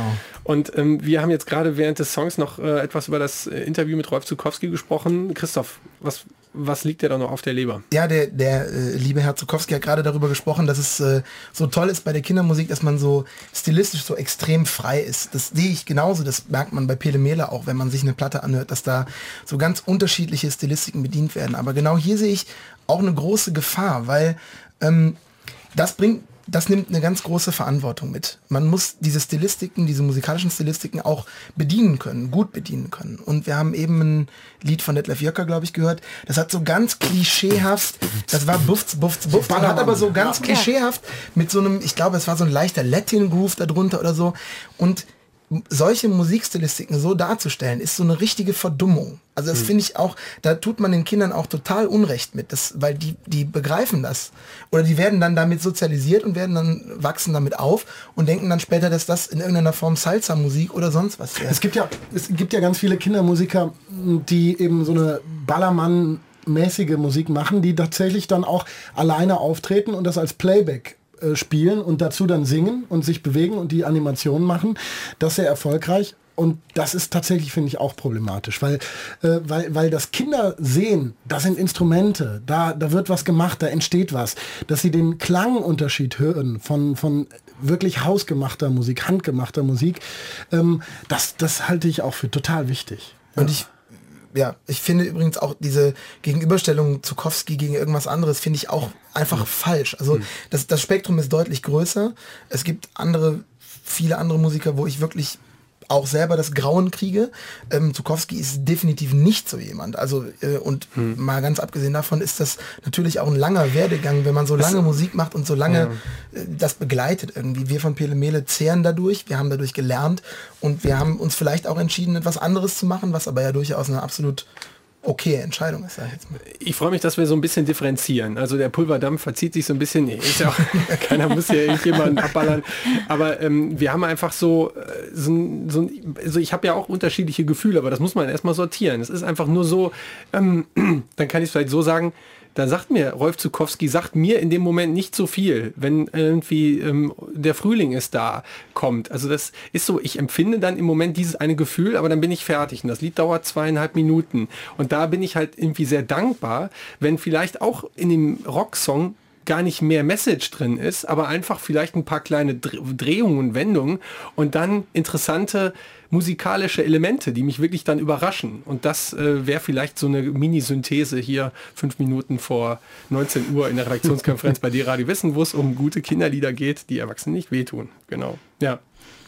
Und ähm, wir haben jetzt gerade während des Songs noch äh, etwas über das äh, Interview mit Rolf Zuckowski gesprochen. Christoph, was, was liegt dir da noch auf der Leber? Ja, der, der äh, liebe Herr Zuckowski hat gerade darüber gesprochen, dass es äh, so toll ist bei der Kindermusik, dass man so stilistisch so extrem frei ist. Das sehe ich genauso, das merkt man bei Pele Mele auch, wenn man sich eine Platte anhört, dass da so ganz unterschiedliche Stilistiken bedient werden. Aber genau hier sehe ich auch eine große Gefahr, weil ähm, das bringt Das nimmt eine ganz große Verantwortung mit. Man muss diese Stilistiken, diese musikalischen Stilistiken auch bedienen können, gut bedienen können. Und wir haben eben ein Lied von Detlef Jöcker, glaube ich, gehört. Das hat so ganz klischeehaft, das war Buffz, Buffz, Buffz, und hat aber so ganz klischeehaft mit so einem, ich glaube, es war so ein leichter Latin-Groove darunter oder so. Und solche Musikstilistiken so darzustellen, ist so eine richtige Verdummung. Also das mhm. finde ich auch, da tut man den Kindern auch total Unrecht mit, das, weil die, die begreifen das. Oder die werden dann damit sozialisiert und werden dann, wachsen damit auf und denken dann später, dass das in irgendeiner Form Salsa-Musik oder sonst was wäre. Es gibt ja, es gibt ja ganz viele Kindermusiker, die eben so eine Ballermann mäßige Musik machen, die tatsächlich dann auch alleine auftreten und das als Playback spielen und dazu dann singen und sich bewegen und die Animationen machen. Das ist sehr erfolgreich und das ist tatsächlich, finde ich, auch problematisch, weil, äh, weil, weil das Kinder sehen, das sind Instrumente, da, da wird was gemacht, da entsteht was, dass sie den Klangunterschied hören von, von wirklich hausgemachter Musik, handgemachter Musik, ähm, das, das halte ich auch für total wichtig. Und ich Ja, ich finde übrigens auch diese Gegenüberstellung Zuckowski gegen irgendwas anderes finde ich auch einfach mhm. falsch. Also mhm. das, das Spektrum ist deutlich größer. Es gibt andere, viele andere Musiker, wo ich wirklich auch selber das Grauen kriege. Ähm, Zuckowski ist definitiv nicht so jemand. Also äh, und mhm. mal ganz abgesehen davon ist das natürlich auch ein langer Werdegang, wenn man so lange das, Musik macht und so lange ja. äh, das begleitet irgendwie. Wir von Pele Mele zehren dadurch, wir haben dadurch gelernt und wir haben uns vielleicht auch entschieden, etwas anderes zu machen, was aber ja durchaus eine absolut okay Entscheidung ist, sag ich jetzt mal. Ich freue mich, dass wir so ein bisschen differenzieren. Also der Pulverdampf verzieht sich so ein bisschen. Nee, ist ja auch, keiner muss ja irgendjemanden abballern. Aber ähm, wir haben einfach so, so, so also ich habe ja auch unterschiedliche Gefühle, aber das muss man erstmal sortieren. Es ist einfach nur so, ähm, dann kann ich es vielleicht so sagen, da sagt mir, Rolf Zuckowski sagt mir in dem Moment nicht so viel, wenn irgendwie ähm, der Frühling ist da, kommt. Also das ist so, ich empfinde dann im Moment dieses eine Gefühl, aber dann bin ich fertig. Und das Lied dauert zweieinhalb Minuten. Und da bin ich halt irgendwie sehr dankbar, wenn vielleicht auch in dem Rocksong gar nicht mehr Message drin ist, aber einfach vielleicht ein paar kleine Drehungen und Wendungen und dann interessante musikalische Elemente, die mich wirklich dann überraschen. Und das äh, wäre vielleicht so eine Mini-Synthese hier fünf Minuten vor neunzehn Uhr in der Redaktionskonferenz bei D-Radio Wissen, wo es um gute Kinderlieder geht, die Erwachsenen nicht wehtun. Genau. Ja.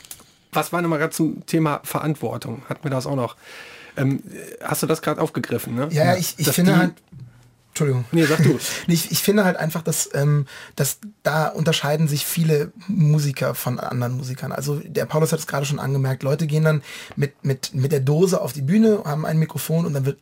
Was war nochmal gerade zum Thema Verantwortung? Hatten wir das auch noch? Ähm, hast du das gerade aufgegriffen? Ne? Ja, ich, ich finde halt Entschuldigung. Nee, sag du. ich, ich finde halt einfach, dass, ähm, dass da unterscheiden sich viele Musiker von anderen Musikern. Also der Paulus hat es gerade schon angemerkt, Leute gehen dann mit, mit, mit der Dose auf die Bühne, haben ein Mikrofon und dann wird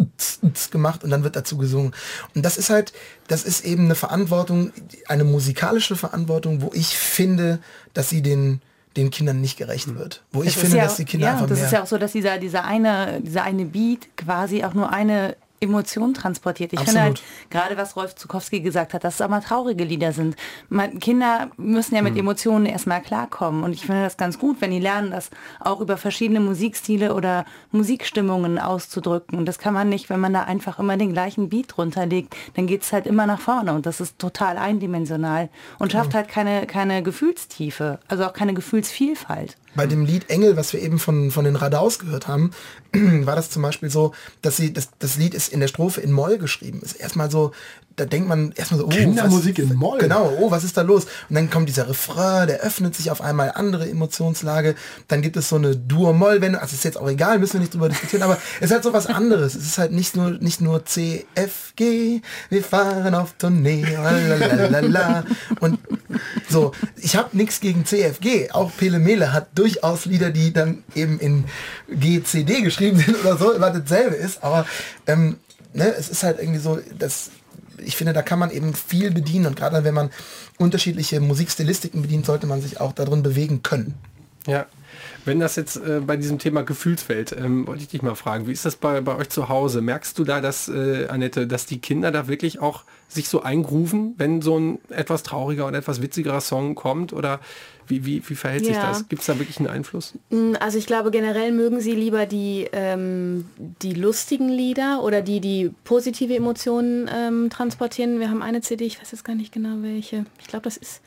gemacht und dann wird dazu gesungen. Und das ist halt, das ist eben eine Verantwortung, eine musikalische Verantwortung, wo ich finde, dass sie den den Kindern nicht gerecht wird. Wo ich finde, ja dass die Kinder ja, einfach das mehr... ist ja auch so, dass dieser, dieser, eine, dieser eine Beat quasi auch nur eine Emotion transportiert. Ich Absolut. finde halt, gerade was Rolf Zuckowski gesagt hat, dass es auch mal traurige Lieder sind. Man, Kinder müssen ja mit mhm. Emotionen erstmal klarkommen und ich finde das ganz gut, wenn die lernen, das auch über verschiedene Musikstile oder Musikstimmungen auszudrücken und das kann man nicht, wenn man da einfach immer den gleichen Beat drunter legt, dann geht es halt immer nach vorne und das ist total eindimensional und schafft halt keine, keine Gefühlstiefe, also auch keine Gefühlsvielfalt. Bei dem Lied Engel, was wir eben von, von den Radaus gehört haben, war das zum Beispiel so, dass sie, das, das Lied ist in der Strophe in Moll geschrieben. Ist erstmal so, da denkt man erstmal so, oh, Kindermusik was, in Moll. Genau, oh, was ist da los? Und dann kommt dieser Refrain, der öffnet sich auf einmal, andere Emotionslage. Dann gibt es so eine Dur-Moll-Wendung. Also ist jetzt auch egal, müssen wir nicht drüber diskutieren, aber es ist halt so was anderes. Es ist halt nicht nur, nicht nur C, F, G, wir fahren auf Tournee, lalalala. Und so, ich habe nichts gegen C, F, G. Auch Pele Mele hat durchaus Lieder, die dann eben in G, C, D geschrieben sind oder so, was dasselbe ist. Aber ähm, ne, es ist halt irgendwie so, dass ich finde, da kann man eben viel bedienen und gerade wenn man unterschiedliche Musikstilistiken bedient, sollte man sich auch darin bewegen können. Ja, wenn das jetzt äh, bei diesem Thema Gefühlswelt, ähm, wollte ich dich mal fragen, wie ist das bei, bei euch zu Hause? Merkst du da, dass, äh, Annette, dass die Kinder da wirklich auch sich so eingrooven, wenn so ein etwas trauriger oder etwas witzigerer Song kommt? Oder wie, wie, wie verhält sich Ja. das? Gibt es da wirklich einen Einfluss? Also ich glaube, generell mögen sie lieber die, ähm, die lustigen Lieder oder die, die positive Emotionen ähm, transportieren. Wir haben eine C D, ich weiß jetzt gar nicht genau welche. Ich glaube, das ist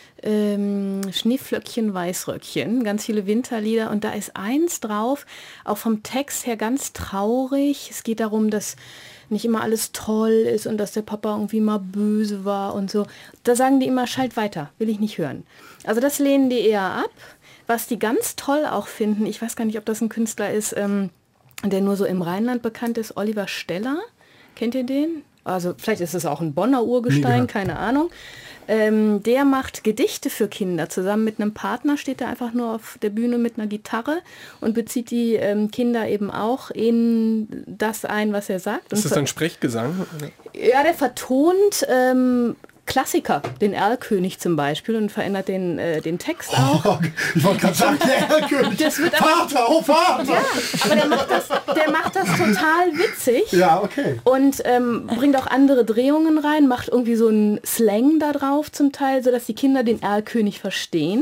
ähm, Schneeflöckchen, Weißröckchen, ganz viele Winterlieder und da ist eins drauf, auch vom Text her ganz traurig. Es geht darum, dass nicht immer alles toll ist und dass der Papa irgendwie mal böse war und so. Da sagen die immer, schalt weiter, will ich nicht hören. Also das lehnen die eher ab. Was die ganz toll auch finden, ich weiß gar nicht, ob das ein Künstler ist, ähm, der nur so im Rheinland bekannt ist, Oliver Steller. Kennt ihr den? Also vielleicht ist es auch ein Bonner Urgestein, keine Ahnung. Ähm, der macht Gedichte für Kinder. Zusammen mit einem Partner steht er einfach nur auf der Bühne mit einer Gitarre und bezieht die ähm, Kinder eben auch in das ein, was er sagt. Ist und das dann Sprechgesang? ja, der vertont ähm, Klassiker, den Erlkönig zum Beispiel und verändert den, äh, den Text auch. Oh, ich wollte gerade sagen, der Erlkönig. Das wird aber, Vater, oh Vater! Ja, aber der macht das, der macht das total witzig. Ja, okay. Und ähm, bringt auch andere Drehungen rein, macht irgendwie so einen Slang da drauf zum Teil, sodass die Kinder den Erlkönig verstehen.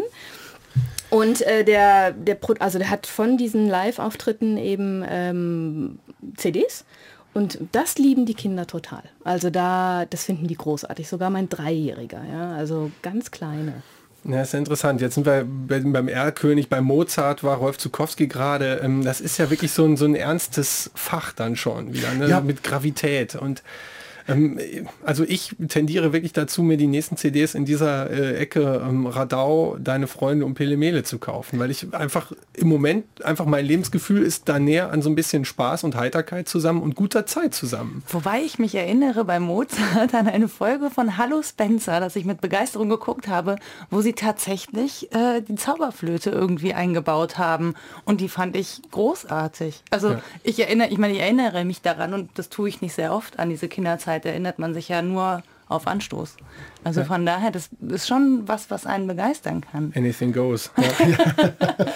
Und äh, der, der, Pro- also der hat von diesen Live-Auftritten eben ähm, C Ds. Und das lieben die Kinder total. Also da, das finden die großartig. Sogar mein Dreijähriger, ja, also ganz kleine. Ja, ist ja interessant. Jetzt sind wir bei- beim Erlkönig, bei Mozart war Rolf Zukowski gerade. Ähm, das ist ja wirklich so ein, so ein ernstes Fach dann schon wieder, ne? Ja. Mit Gravität. Und ähm, also ich tendiere wirklich dazu, mir die nächsten C Ds in dieser äh, Ecke ähm, Radau, Deine Freunde und Pele Mele zu kaufen, weil ich einfach im Moment einfach mein Lebensgefühl ist da näher an so ein bisschen Spaß und Heiterkeit zusammen und guter Zeit zusammen. Wobei ich mich erinnere bei Mozart an eine Folge von Hallo Spencer, das ich mit Begeisterung geguckt habe, wo sie tatsächlich äh, die Zauberflöte irgendwie eingebaut haben. Und die fand ich großartig. Also Ja. ich erinnere, ich meine, ich erinnere mich daran und das tue ich nicht sehr oft an diese Kinderzeit, erinnert man sich ja nur auf Anstoß. Also Ja. von daher, das ist schon was, was einen begeistern kann. Anything goes. Ja.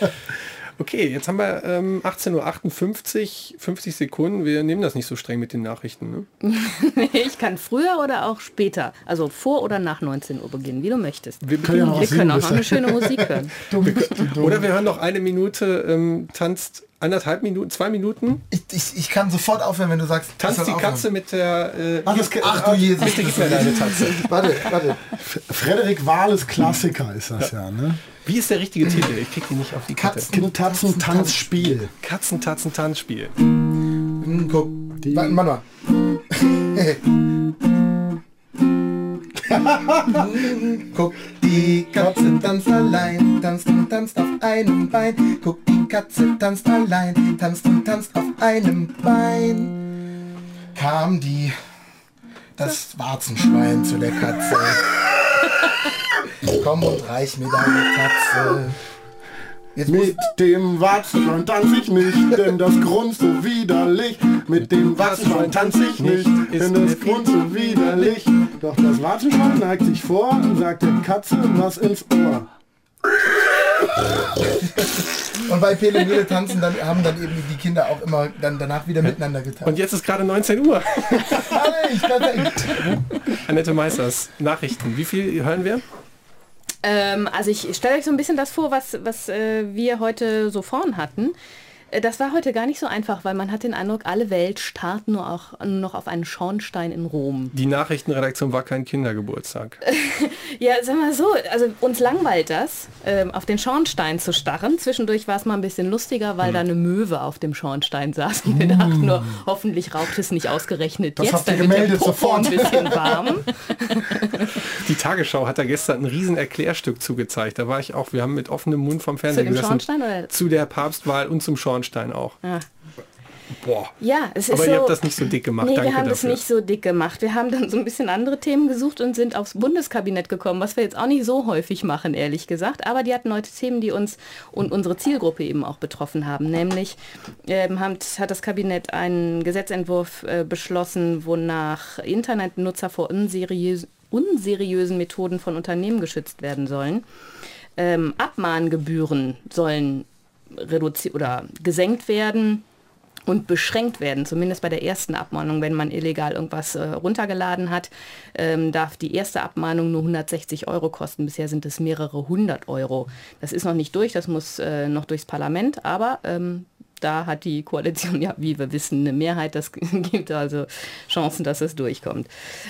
Okay, jetzt haben wir ähm, achtzehn Uhr achtundfünfzig, fünfzig Sekunden. Wir nehmen das nicht so streng mit den Nachrichten. Ne? Ich kann früher oder auch später, also vor oder nach neunzehn Uhr beginnen, wie du möchtest. Wir können ja noch wir was können auch singen, noch eine bitte. schöne Musik hören. Wir können, oder wir hören noch eine Minute, ähm, tanzt anderthalb Minuten, zwei Minuten. Ich, ich, ich kann sofort aufhören, wenn du sagst, Tanzt ich die soll Katze aufhören. mit der... Äh, Ach, das, ach du Jesus. Bitte gib mir deine Tatze. Warte, warte. Frederik Wahles Klassiker ist das ja, ne? Wie ist der richtige Titel? Ich krieg die nicht auf die Kette. Katzen, Tatzen, Tanzspiel. Katzen, Tatzen, Tanzspiel. Guck, Die, warte, mach mal. Guck, die Katze tanzt allein, tanzt und tanzt auf einem Bein. Guck, die Katze tanzt allein, tanzt und tanzt auf einem Bein. Kam die, das Warzenschwein zu der Katze. Komm und reich mir deine Katze. Jetzt Mit dem Warzenschwein tanz ich nicht, denn das grunzt so widerlich. Mit dem Warzenschwein tanz ich nicht, denn das grunzt so widerlich. Doch das Warzenschwein neigt sich vor und sagt der Katze was ins Ohr. Und bei Pele Mele tanzen, dann haben dann eben die Kinder auch immer dann danach wieder miteinander getanzt. Und jetzt ist gerade neunzehn Uhr. ich kann Annette Meisters, Nachrichten. Wie viel hören wir? Ähm, also ich stelle euch so ein bisschen das vor, was, was äh, wir heute so vorn hatten. Äh, Das war heute gar nicht so einfach, weil man hat den Eindruck, alle Welt starrt nur auch nur noch auf einen Schornstein in Rom. Die Nachrichtenredaktion war kein Kindergeburtstag. Ja, sag mal so, also uns langweilt das, ähm, auf den Schornstein zu starren. Zwischendurch war es mal ein bisschen lustiger, weil Mhm. da eine Möwe auf dem Schornstein saß. Und wir dachten nur, hoffentlich raucht es nicht ausgerechnet Das jetzt, habt ihr dann wird der gemeldet, Popo sofort. ein bisschen warm. Die Tagesschau hat da gestern ein riesen Erklärstück zugezeigt. Da war ich auch, wir haben mit offenem Mund vom Fernseher dem gesessen. Schornstein, oder? Zu der Papstwahl und zum Schornstein auch. Ja. Boah. Ja, es ist Aber so, ihr habt das nicht so dick gemacht. Nee, Danke wir haben das dafür. nicht so dick gemacht. Wir haben dann so ein bisschen andere Themen gesucht und sind aufs Bundeskabinett gekommen, was wir jetzt auch nicht so häufig machen, ehrlich gesagt. Aber die hatten heute Themen, die uns und unsere Zielgruppe eben auch betroffen haben. Nämlich ähm, hat, hat das Kabinett einen Gesetzentwurf äh, beschlossen, wonach Internetnutzer vor unseriös, unseriösen Methoden von Unternehmen geschützt werden sollen. Ähm, Abmahngebühren sollen reduziert oder gesenkt werden und beschränkt werden, zumindest bei der ersten Abmahnung. Wenn man illegal irgendwas äh, runtergeladen hat, ähm, darf die erste Abmahnung nur hundertsechzig Euro kosten. Bisher sind es mehrere hundert Euro. Das ist noch nicht durch, das muss äh, noch durchs Parlament, aber ähm, da hat die Koalition ja, wie wir wissen, eine Mehrheit. Das gibt also Chancen, dass es durchkommt.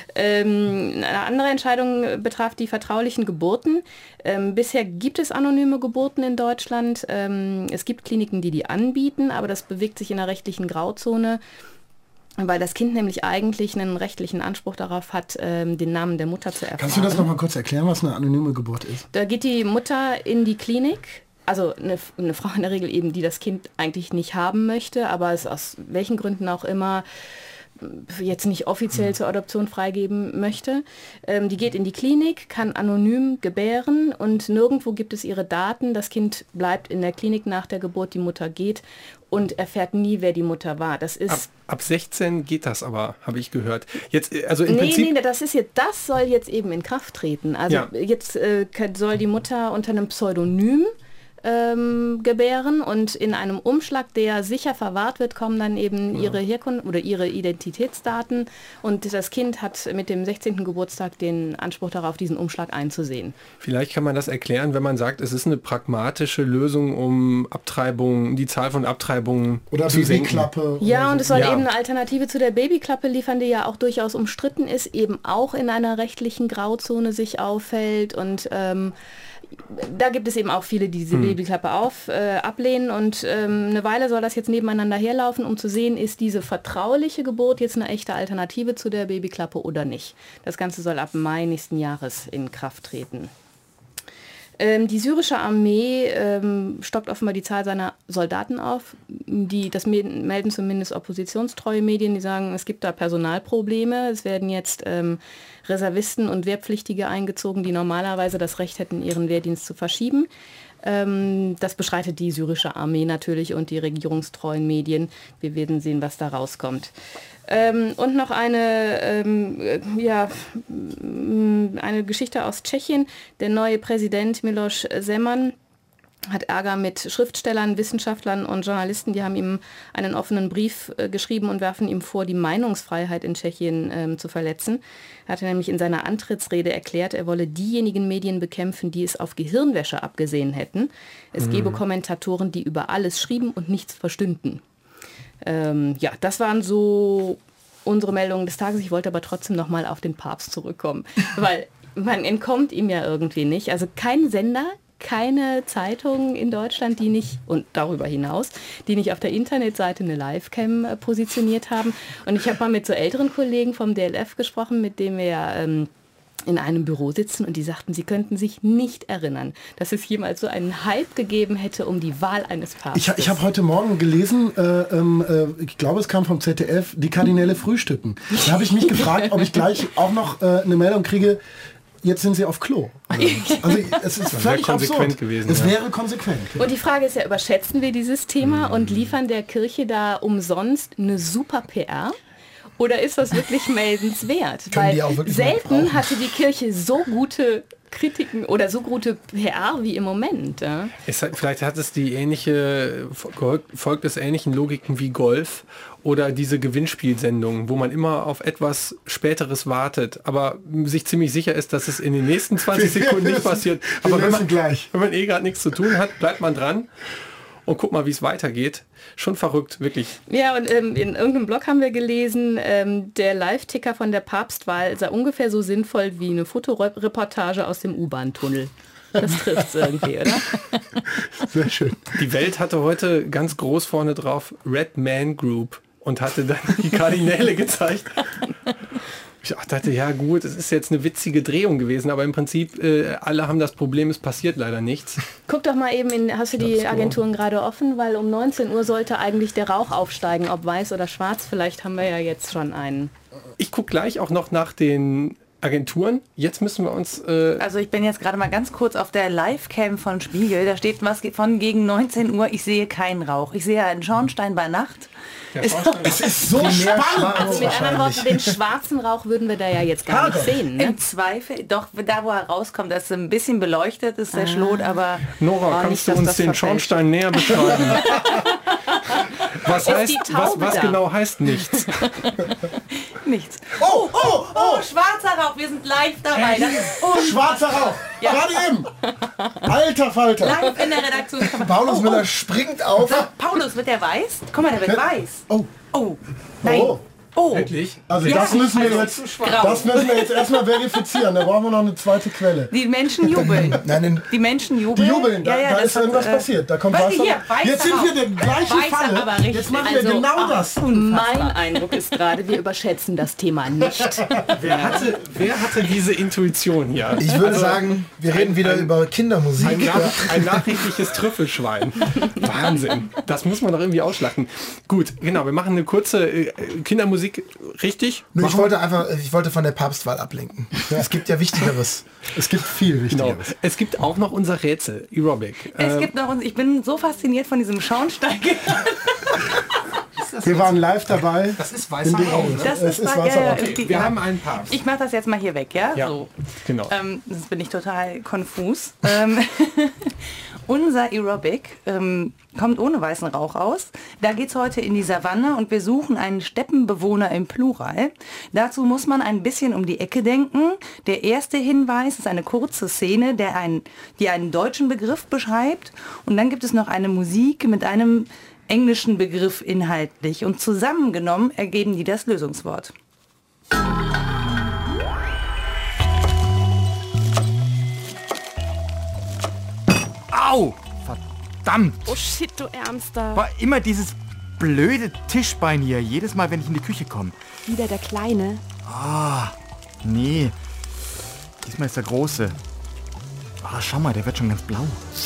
Ähm, eine andere Entscheidung betraf die vertraulichen Geburten. Ähm, bisher gibt es anonyme Geburten in Deutschland. Ähm, es gibt Kliniken, die die anbieten, aber das bewegt sich in der rechtlichen Grauzone, weil das Kind nämlich eigentlich einen rechtlichen Anspruch darauf hat, ähm, den Namen der Mutter zu erfahren. Kannst du das noch mal kurz erklären, was eine anonyme Geburt ist? Da geht die Mutter in die Klinik. Also eine, eine Frau in der Regel eben, die das Kind eigentlich nicht haben möchte, aber es aus welchen Gründen auch immer jetzt nicht offiziell zur Adoption freigeben möchte. Ähm, die geht in die Klinik, kann anonym gebären und nirgendwo gibt es ihre Daten. Das Kind bleibt in der Klinik nach der Geburt, die Mutter geht und erfährt nie, wer die Mutter war. Das ist... Ab, ab sechzehn geht das aber, habe ich gehört. Jetzt, also im nee, Prinzip... nee, das ist jetzt, das soll jetzt eben in Kraft treten. Also ja. jetzt äh, soll die Mutter unter einem Pseudonym Ähm, gebären und in einem Umschlag, der sicher verwahrt wird, kommen dann eben ja. ihre Herkunft oder ihre Identitätsdaten und das Kind hat mit dem sechzehnten Geburtstag den Anspruch darauf, diesen Umschlag einzusehen. Vielleicht kann man das erklären, wenn man sagt, es ist eine pragmatische Lösung, um Abtreibungen, die Zahl von Abtreibungen oder zu senken. Babyklappe. Ja, und es soll ja. eben eine Alternative zu der Babyklappe liefern, die ja auch durchaus umstritten ist, eben auch in einer rechtlichen Grauzone sich auffällt und ähm, da gibt es eben auch viele, die diese hm. Babyklappe auf, äh, ablehnen und ähm, eine Weile soll das jetzt nebeneinander herlaufen, um zu sehen, ist diese vertrauliche Geburt jetzt eine echte Alternative zu der Babyklappe oder nicht. Das Ganze soll ab Mai nächsten Jahres in Kraft treten. Ähm, die syrische Armee ähm, stockt offenbar die Zahl seiner Soldaten auf. Die, das melden zumindest oppositionstreue Medien, die sagen, es gibt da Personalprobleme. Es werden jetzt ähm, Reservisten und Wehrpflichtige eingezogen, die normalerweise das Recht hätten, ihren Wehrdienst zu verschieben. Ähm, das bestreitet die syrische Armee natürlich und die regierungstreuen Medien. Wir werden sehen, was da rauskommt. Ähm, und noch eine, ähm, ja, eine Geschichte aus Tschechien. Der neue Präsident Miloš Zeman hat Ärger mit Schriftstellern, Wissenschaftlern und Journalisten. Die haben ihm einen offenen Brief äh, geschrieben und werfen ihm vor, die Meinungsfreiheit in Tschechien ähm, zu verletzen. Er hatte nämlich in seiner Antrittsrede erklärt, er wolle diejenigen Medien bekämpfen, die es auf Gehirnwäsche abgesehen hätten. Es mhm. gebe Kommentatoren, die über alles schrieben und nichts verstünden. Ähm, ja, das waren so unsere Meldungen des Tages. Ich wollte aber trotzdem noch mal auf den Papst zurückkommen, weil man entkommt ihm ja irgendwie nicht. Also kein Sender, keine Zeitung in Deutschland, die nicht, und darüber hinaus, die nicht auf der Internetseite eine Livecam äh, positioniert haben. Und ich habe mal mit so älteren Kollegen vom D L F gesprochen, mit denen wir ja ähm, in einem Büro sitzen und die sagten, sie könnten sich nicht erinnern, dass es jemals so einen Hype gegeben hätte um die Wahl eines Papstes. Ich, ich habe heute Morgen gelesen, äh, äh, ich glaube es kam vom Z D F, die Kardinäle frühstücken. Da habe ich mich gefragt, ob ich gleich auch noch äh, eine Meldung kriege, jetzt sind sie auf Klo. Also es ist völlig konsequent absurd. gewesen. Es ja. wäre konsequent. Ja. Und die Frage ist ja, überschätzen wir dieses Thema mhm. und liefern der Kirche da umsonst eine super P R? Oder ist das wirklich meldenswert? Weil selten hatte die Kirche so gute Kritiken oder so gute P R wie im Moment. Ja? Es hat, vielleicht hat es die ähnliche, folgt es ähnlichen Logiken wie Golf oder diese Gewinnspielsendungen, wo man immer auf etwas Späteres wartet, aber sich ziemlich sicher ist, dass es in den nächsten zwanzig Sekunden nicht passiert. Aber wenn man, gleich. wenn man eh gerade nichts zu tun hat, bleibt man dran. Und guck mal, wie es weitergeht. Schon verrückt, wirklich. Ja, und ähm, in irgendeinem Blog haben wir gelesen, ähm, der Live-Ticker von der Papstwahl sei ungefähr so sinnvoll wie eine Fotoreportage aus dem U-Bahn-Tunnel. Das trifft es irgendwie, oder? Sehr schön. Die Welt hatte heute ganz groß vorne drauf Red Man Group und hatte dann die Kardinäle gezeigt. Ich dachte, ja gut, es ist jetzt eine witzige Drehung gewesen, aber im Prinzip äh, alle haben das Problem, es passiert leider nichts. Guck doch mal eben, in, hast du die Agenturen gerade offen, weil um neunzehn Uhr sollte eigentlich der Rauch aufsteigen, ob weiß oder schwarz, vielleicht haben wir ja jetzt schon einen. Ich gucke gleich auch noch nach den Agenturen. Jetzt müssen wir uns... Äh Also ich bin jetzt gerade mal ganz kurz auf der Live-Cam von Spiegel. Da steht was von gegen neunzehn Uhr. Ich sehe keinen Rauch. Ich sehe einen Schornstein bei Nacht. Es ist so spannend. Also mit anderen Worten, den schwarzen Rauch würden wir da ja jetzt gar nicht sehen. Ne? Im Zweifel, doch da wo er rauskommt, das ist ein bisschen beleuchtet, ist der Schlot, aber... Nora, kannst du uns den Schornstein näher beschreiben? Was Ist heißt, die was, Taube was da? genau heißt nichts? Nichts. Oh, oh, Oh, schwarzer Rauch, wir sind live dabei. Das ist unfassbar. Schwarzer Rauch. Ja. Gerade eben. Alter Falter. Live in der Redaktion. Paulus oh, Müller oh. springt auf. So, Paulus, wird der weiß? Guck mal, der wird weiß. Oh. Oh. Nein. Oh. Oh. Wirklich? Also Ja, das müssen wir also jetzt, grau. das müssen wir jetzt erstmal verifizieren. Da brauchen wir noch eine zweite Quelle. Die Menschen jubeln. Nein, Die Menschen Die jubeln. jubeln, da, Ja, ja, da das ist irgendwas hat, äh, passiert. Da kommt was Wasser. hier, weißer Jetzt sind wir Rauch. der gleichen Weißer, Falle. aber richtig. Jetzt machen wir Also, genau ach, das. Mein Eindruck ist gerade, wir überschätzen das Thema nicht. Wer hatte, wer hatte diese Intuition hier? Ich würde Also, sagen, wir reden wieder ein, über Kindermusik. Ein, nach, ein nachrichtliches Trüffelschwein. Wahnsinn. Das muss man doch irgendwie ausschlachten. Gut, genau, wir machen eine kurze äh, Kindermusik. Richtig? Nur ich Machen wollte einfach, ich wollte von der Papstwahl ablenken. Es gibt ja Wichtigeres. Es gibt viel Genau. Wichtigeres. Es gibt auch noch unser Rätsel, Aerobic. Es Ähm, gibt noch, ich bin so fasziniert von diesem Schornstein. Wir waren live dabei. Das ist in weißer dem Rauch, Auge. ne? Das Es ist ist wahr, weißer ja, Rauch. ja. okay, wir haben einen Papst. Ich mache das jetzt mal hier weg, ja? Ja, So. genau. Ähm, jetzt bin ich total konfus. Ähm, unser Aerobic ähm, kommt ohne weißen Rauch aus. Da geht es heute in die Savanne und wir suchen einen Steppenbewohner im Plural. Dazu muss man ein bisschen um die Ecke denken. Der erste Hinweis ist eine kurze Szene, der einen, die einen deutschen Begriff beschreibt. Und dann gibt es noch eine Musik mit einem englischen Begriff inhaltlich. Und zusammengenommen ergeben die das Lösungswort. Au! Verdammt! Oh shit, du Ärmster. War immer dieses blöde Tischbein hier, jedes Mal, wenn ich in die Küche komme. Wieder der Kleine. Ah, nee. Diesmal ist der Große. Ah, schau mal, der wird schon ganz blau.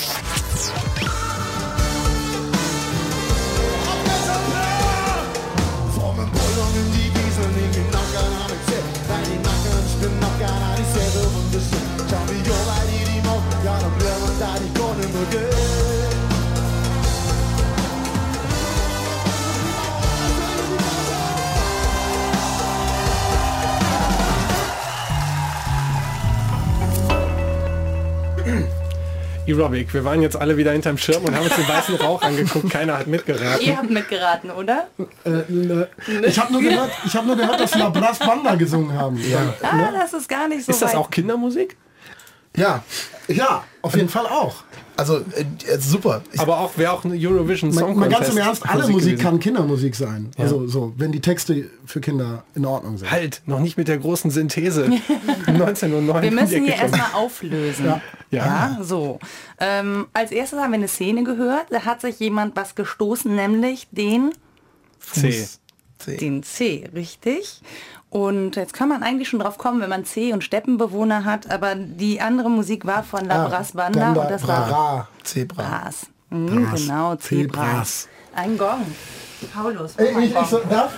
Aerobic, wir waren jetzt alle wieder hinterm Schirm und haben uns den weißen Rauch angeguckt. Keiner hat mitgeraten. Ihr habt mitgeraten, oder? Äh, ne. Ich habe nur gehört, ich habe nur gehört, dass wir Brass Banda gesungen haben. Ja. Ah, das ist gar nicht so Ist das weit. auch Kindermusik? Ja, Ja, auf jeden Fall auch. also äh, super. Ich, Aber auch wäre auch eine Eurovision Song Mal, mal Contest ganz im Ernst, alle Musik Musik gewesen. kann Kindermusik sein. Also so, wenn die Texte für Kinder in Ordnung sind. Halt, noch nicht mit der großen Synthese. neunzehnhundertneun. Wir müssen um die hier Ecke schon. erstmal auflösen. Ja. Ja. Ja, so. Ähm, als erstes haben wir eine Szene gehört. Da hat sich jemand was gestoßen, nämlich den C. C. Den C, richtig. Und jetzt kann man eigentlich schon drauf kommen, wenn man C und Steppenbewohner hat, aber die andere Musik war von La Ah, Brass Banda Banda, und das war Bra. Zebra. Bras. Mhm, Bras. genau, C Bras. Zebras. Ein Gong. Paulus, Ey, mach mal ich, einen ich so, Gong. darf?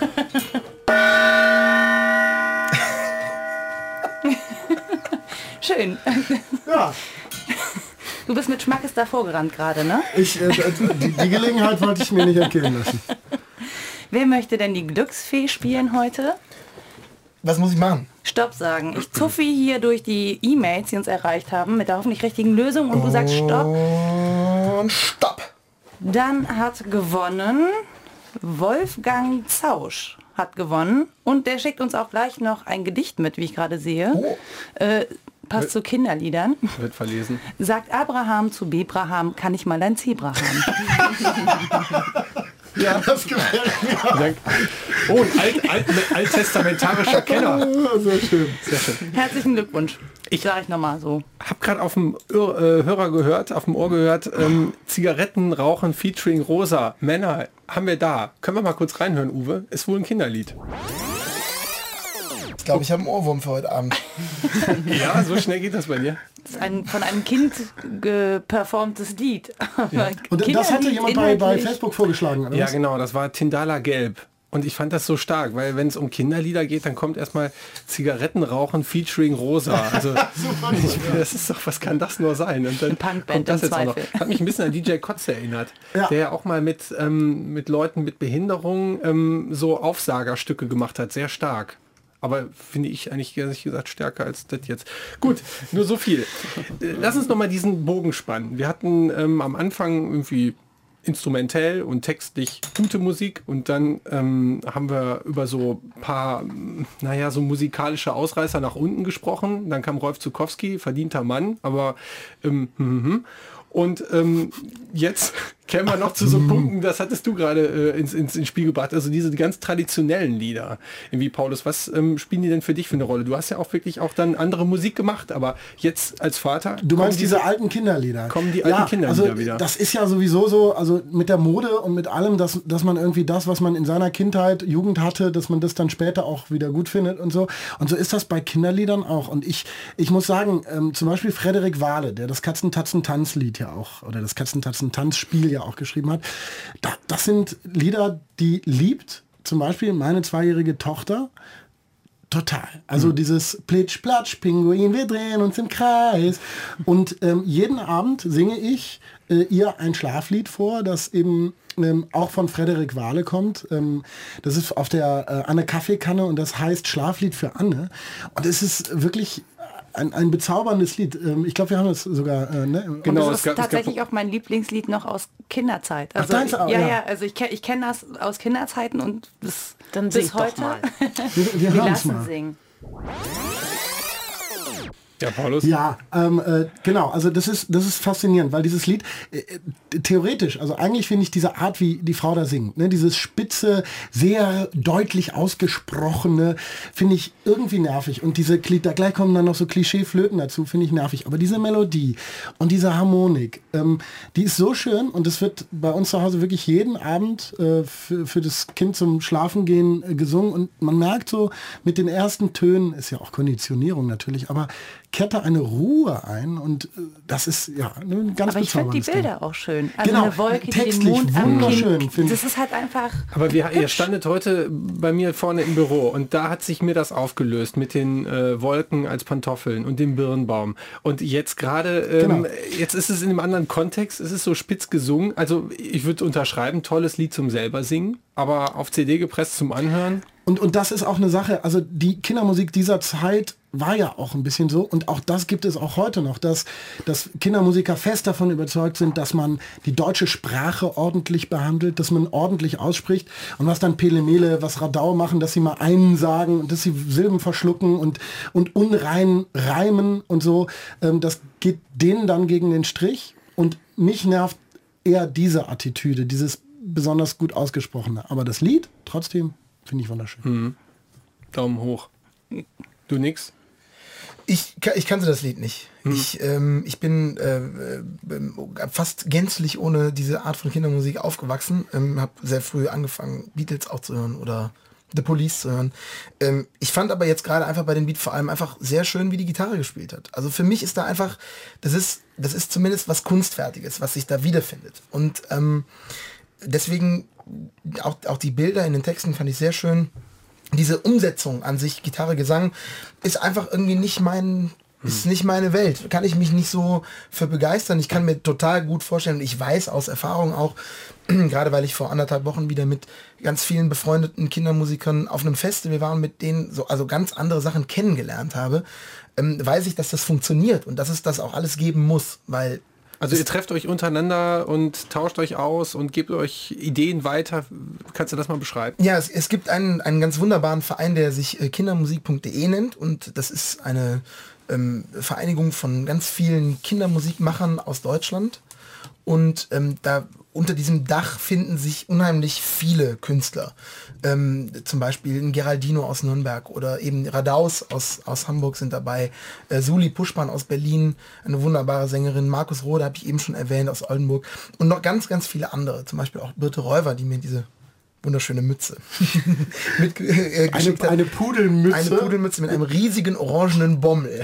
Schön. Ja, Du bist mit Schmackes davor gerannt gerade, ne? ich, äh, die, die Gelegenheit wollte ich mir nicht entgehen lassen. Wer möchte denn die Glücksfee spielen heute? Was muss ich machen? Stopp sagen. Ich zuffe hier durch die E-Mails, die uns erreicht haben, mit der hoffentlich richtigen Lösung und du sagst Stopp. Und stopp. Dann hat gewonnen Wolfgang Zausch hat gewonnen und der schickt uns auch gleich noch ein Gedicht mit, wie ich gerade sehe. Oh. Äh, passt zu Kinderliedern. Wird verlesen. Sagt Abraham zu Bebraham, kann ich mal ein Zebra haben? Ja, das gefällt mir. Oh, ein alt, alt, alttestamentarischer Kenner. Sehr schön. Sehr schön. Herzlichen Glückwunsch. Ich sage ich nochmal so. Hab gerade auf dem Ohr, äh, Hörer gehört, auf dem Ohr gehört, ähm, Zigaretten rauchen featuring Rosa. Männer haben wir da. Können wir mal kurz reinhören, Uwe? Ist wohl ein Kinderlied. Ich glaube, ich habe einen Ohrwurm für heute Abend. Ja, so schnell geht das bei dir. Das ist ein von einem Kind geperformtes Lied. Und das hatte jemand bei, bei Facebook vorgeschlagen, oder Ja, was? genau, das war Tindala Gelb. Und ich fand das so stark, weil wenn es um Kinderlieder geht, dann kommt erstmal Zigarettenrauchen featuring Rosa. Also ich, das ist doch, was kann das nur sein? Und dann kommt das jetzt auch noch. Hat mich ein bisschen an D J Kotze erinnert, ja. der ja auch mal mit, ähm, mit Leuten mit Behinderung ähm, so Aufsagerstücke gemacht hat, sehr stark. Aber finde ich eigentlich, ehrlich gesagt, stärker als das jetzt. Gut, nur so viel. Lass uns noch mal diesen Bogen spannen. Wir hatten ähm, am Anfang irgendwie instrumentell und textlich gute Musik und dann ähm, haben wir über so ein paar, naja, so musikalische Ausreißer nach unten gesprochen. Dann kam Rolf Zuckowski, verdienter Mann, aber ähm, hm, und ähm, jetzt kämen wir noch zu so Punkten, das hattest du gerade äh, ins, ins, ins Spiel gebracht, also diese ganz traditionellen Lieder. Irgendwie, Paulus, was ähm, spielen die denn für dich für eine Rolle? Du hast ja auch wirklich auch dann andere Musik gemacht, aber jetzt als Vater... Du meinst diese, diese alten Kinderlieder? Kommen die alten ja, Kinderlieder also, wieder? Das ist ja sowieso so, also mit der Mode und mit allem, dass, dass man irgendwie das, was man in seiner Kindheit, Jugend hatte, dass man das dann später auch wieder gut findet und so. Und so ist das bei Kinderliedern auch. Und ich, ich muss sagen, ähm, zum Beispiel Frederik Wahle, der das Katzen-Tatzen-Tanz-Lied ja auch, oder das Katzen-Tatzen-Tanz-Spiel ja auch geschrieben hat, da, das sind Lieder, die liebt zum Beispiel meine zweijährige Tochter total. Also mhm. dieses Plitsch, Platsch, Pinguin, wir drehen uns im Kreis. Und ähm, jeden Abend singe ich äh, ihr ein Schlaflied vor, das eben ähm, auch von Frederik Wahle kommt. Ähm, das ist auf der äh, Anne Kaffeekanne und das heißt Schlaflied für Anne. Und es ist wirklich Ein, ein bezauberndes Lied. Ich glaube, wir haben es sogar. Äh, ne? Genau, das ist gab, tatsächlich auch mein Lieblingslied noch aus Kinderzeit. Also, Ach, deins auch, ja, ja, ja, also ich, ich kenne das aus Kinderzeiten und bis, Dann bis heute. Mal. wir wir, wir lassen mal. singen. Ja, Paulus? Ja, ähm, äh, genau, also das ist, das ist faszinierend, weil dieses Lied äh, theoretisch, also eigentlich finde ich diese Art, wie die Frau da singt, ne, dieses spitze, sehr deutlich ausgesprochene, finde ich irgendwie nervig. Und diese, da gleich kommen dann noch so Klischee-Flöten dazu, finde ich nervig. Aber diese Melodie und diese Harmonik, ähm, die ist so schön und es wird bei uns zu Hause wirklich jeden Abend äh, für, für das Kind zum Schlafengehen äh, gesungen und man merkt so mit den ersten Tönen, ist ja auch Konditionierung natürlich, aber kehrt da eine Ruhe ein und äh, das ist ja ein ganz Aber ich finde die Bilder auch schön. Also genau, eine Wolke, die den Mond wunderschön, finde Das ist halt einfach. Aber wir, ihr standet heute bei mir vorne im Büro und da hat sich mir das aufgelöst mit den äh, Wolken als Pantoffeln und dem Birnbaum. Und jetzt gerade, ähm, genau. jetzt ist es in einem anderen Kontext, es ist so spitz gesungen. Also ich würde unterschreiben, tolles Lied zum selber singen, aber auf C D gepresst zum Anhören. Und, und das ist auch eine Sache, also die Kindermusik dieser Zeit war ja auch ein bisschen so und auch das gibt es auch heute noch, dass, dass Kindermusiker fest davon überzeugt sind, dass man die deutsche Sprache ordentlich behandelt, dass man ordentlich ausspricht und was dann Pele Mele, was Radau machen, dass sie mal einen sagen und dass sie Silben verschlucken und, und unrein reimen und so, ähm, das geht denen dann gegen den Strich und mich nervt eher diese Attitüde, dieses besonders gut ausgesprochene, aber das Lied trotzdem finde ich wunderschön. Mhm. Daumen hoch. Du nix? Ich, ich kannte das Lied nicht. Mhm. Ich, ähm, ich bin äh, äh, fast gänzlich ohne diese Art von Kindermusik aufgewachsen. Ähm, habe sehr früh angefangen, Beatles auch zu hören oder The Police zu hören. Ähm, ich fand aber jetzt gerade einfach bei dem Beat vor allem einfach sehr schön, wie die Gitarre gespielt hat. Also für mich ist da einfach, das ist, das ist zumindest was Kunstfertiges, was sich da wiederfindet. Und ähm, deswegen auch, auch die Bilder in den Texten fand ich sehr schön. Diese Umsetzung an sich, Gitarre, Gesang, ist einfach irgendwie nicht mein, ist nicht meine Welt. Kann ich mich nicht so für begeistern. Ich kann mir total gut vorstellen, ich weiß aus Erfahrung auch, gerade weil ich vor anderthalb Wochen wieder mit ganz vielen befreundeten Kindermusikern auf einem Festival war und mit denen so, also ganz andere Sachen kennengelernt habe, ähm, weiß ich, dass das funktioniert und dass es das auch alles geben muss, weil Also ihr trefft euch untereinander und tauscht euch aus und gebt euch Ideen weiter. Kannst du das mal beschreiben? Ja, es, es gibt einen, einen ganz wunderbaren Verein, der sich äh, kindermusik punkt de nennt und das ist eine ähm, Vereinigung von ganz vielen Kindermusikmachern aus Deutschland und ähm, da unter diesem Dach finden sich unheimlich viele Künstler. Ähm, zum Beispiel ein Geraldino aus Nürnberg oder eben Radaus aus, aus Hamburg sind dabei. Äh, Suli Puschmann aus Berlin, eine wunderbare Sängerin. Markus Rode habe ich eben schon erwähnt aus Oldenburg. Und noch ganz, ganz viele andere. Zum Beispiel auch Birte Räuver, die mir diese wunderschöne Mütze. mit, äh, eine, hat, eine Pudelmütze? Eine Pudelmütze mit einem riesigen orangenen Bommel.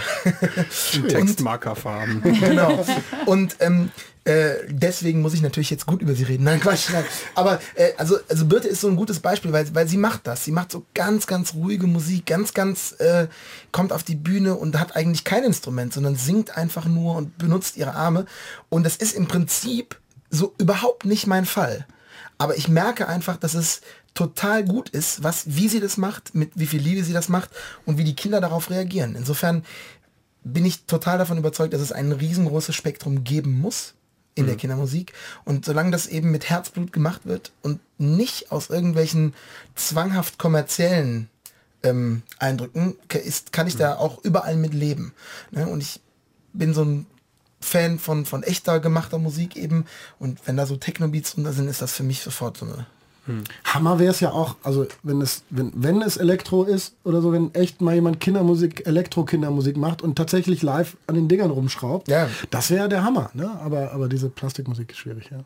Textmarkerfarben. Genau. Und ähm, äh, deswegen muss ich natürlich jetzt gut über sie reden. Nein, Quatsch. Nein. Aber äh, also, also Birte ist so ein gutes Beispiel, weil, weil sie macht das. Sie macht so ganz, ganz ruhige Musik, ganz, ganz, äh, kommt auf die Bühne und hat eigentlich kein Instrument, sondern singt einfach nur und benutzt ihre Arme. Und das ist im Prinzip so überhaupt nicht mein Fall. Aber ich merke einfach, dass es total gut ist, was, wie sie das macht, mit wie viel Liebe sie das macht und wie die Kinder darauf reagieren. Insofern bin ich total davon überzeugt, dass es ein riesengroßes Spektrum geben muss in mhm. der Kindermusik. Und solange das eben mit Herzblut gemacht wird und nicht aus irgendwelchen zwanghaft kommerziellen ähm, Eindrücken, ist, kann ich mhm. da auch überall mit leben. Ne? Und ich bin so ein Fan von, von echter gemachter Musik eben, und wenn da so Techno-Beats drunter sind, ist das für mich sofort so eine... Hm. Hammer wäre es ja auch, also wenn es, wenn, wenn es Elektro ist oder so, wenn echt mal jemand Kindermusik, Elektro-Kindermusik macht und tatsächlich live an den Dingern rumschraubt, ja. Das wäre der Hammer, ne? Aber, aber diese Plastikmusik ist schwierig, ja.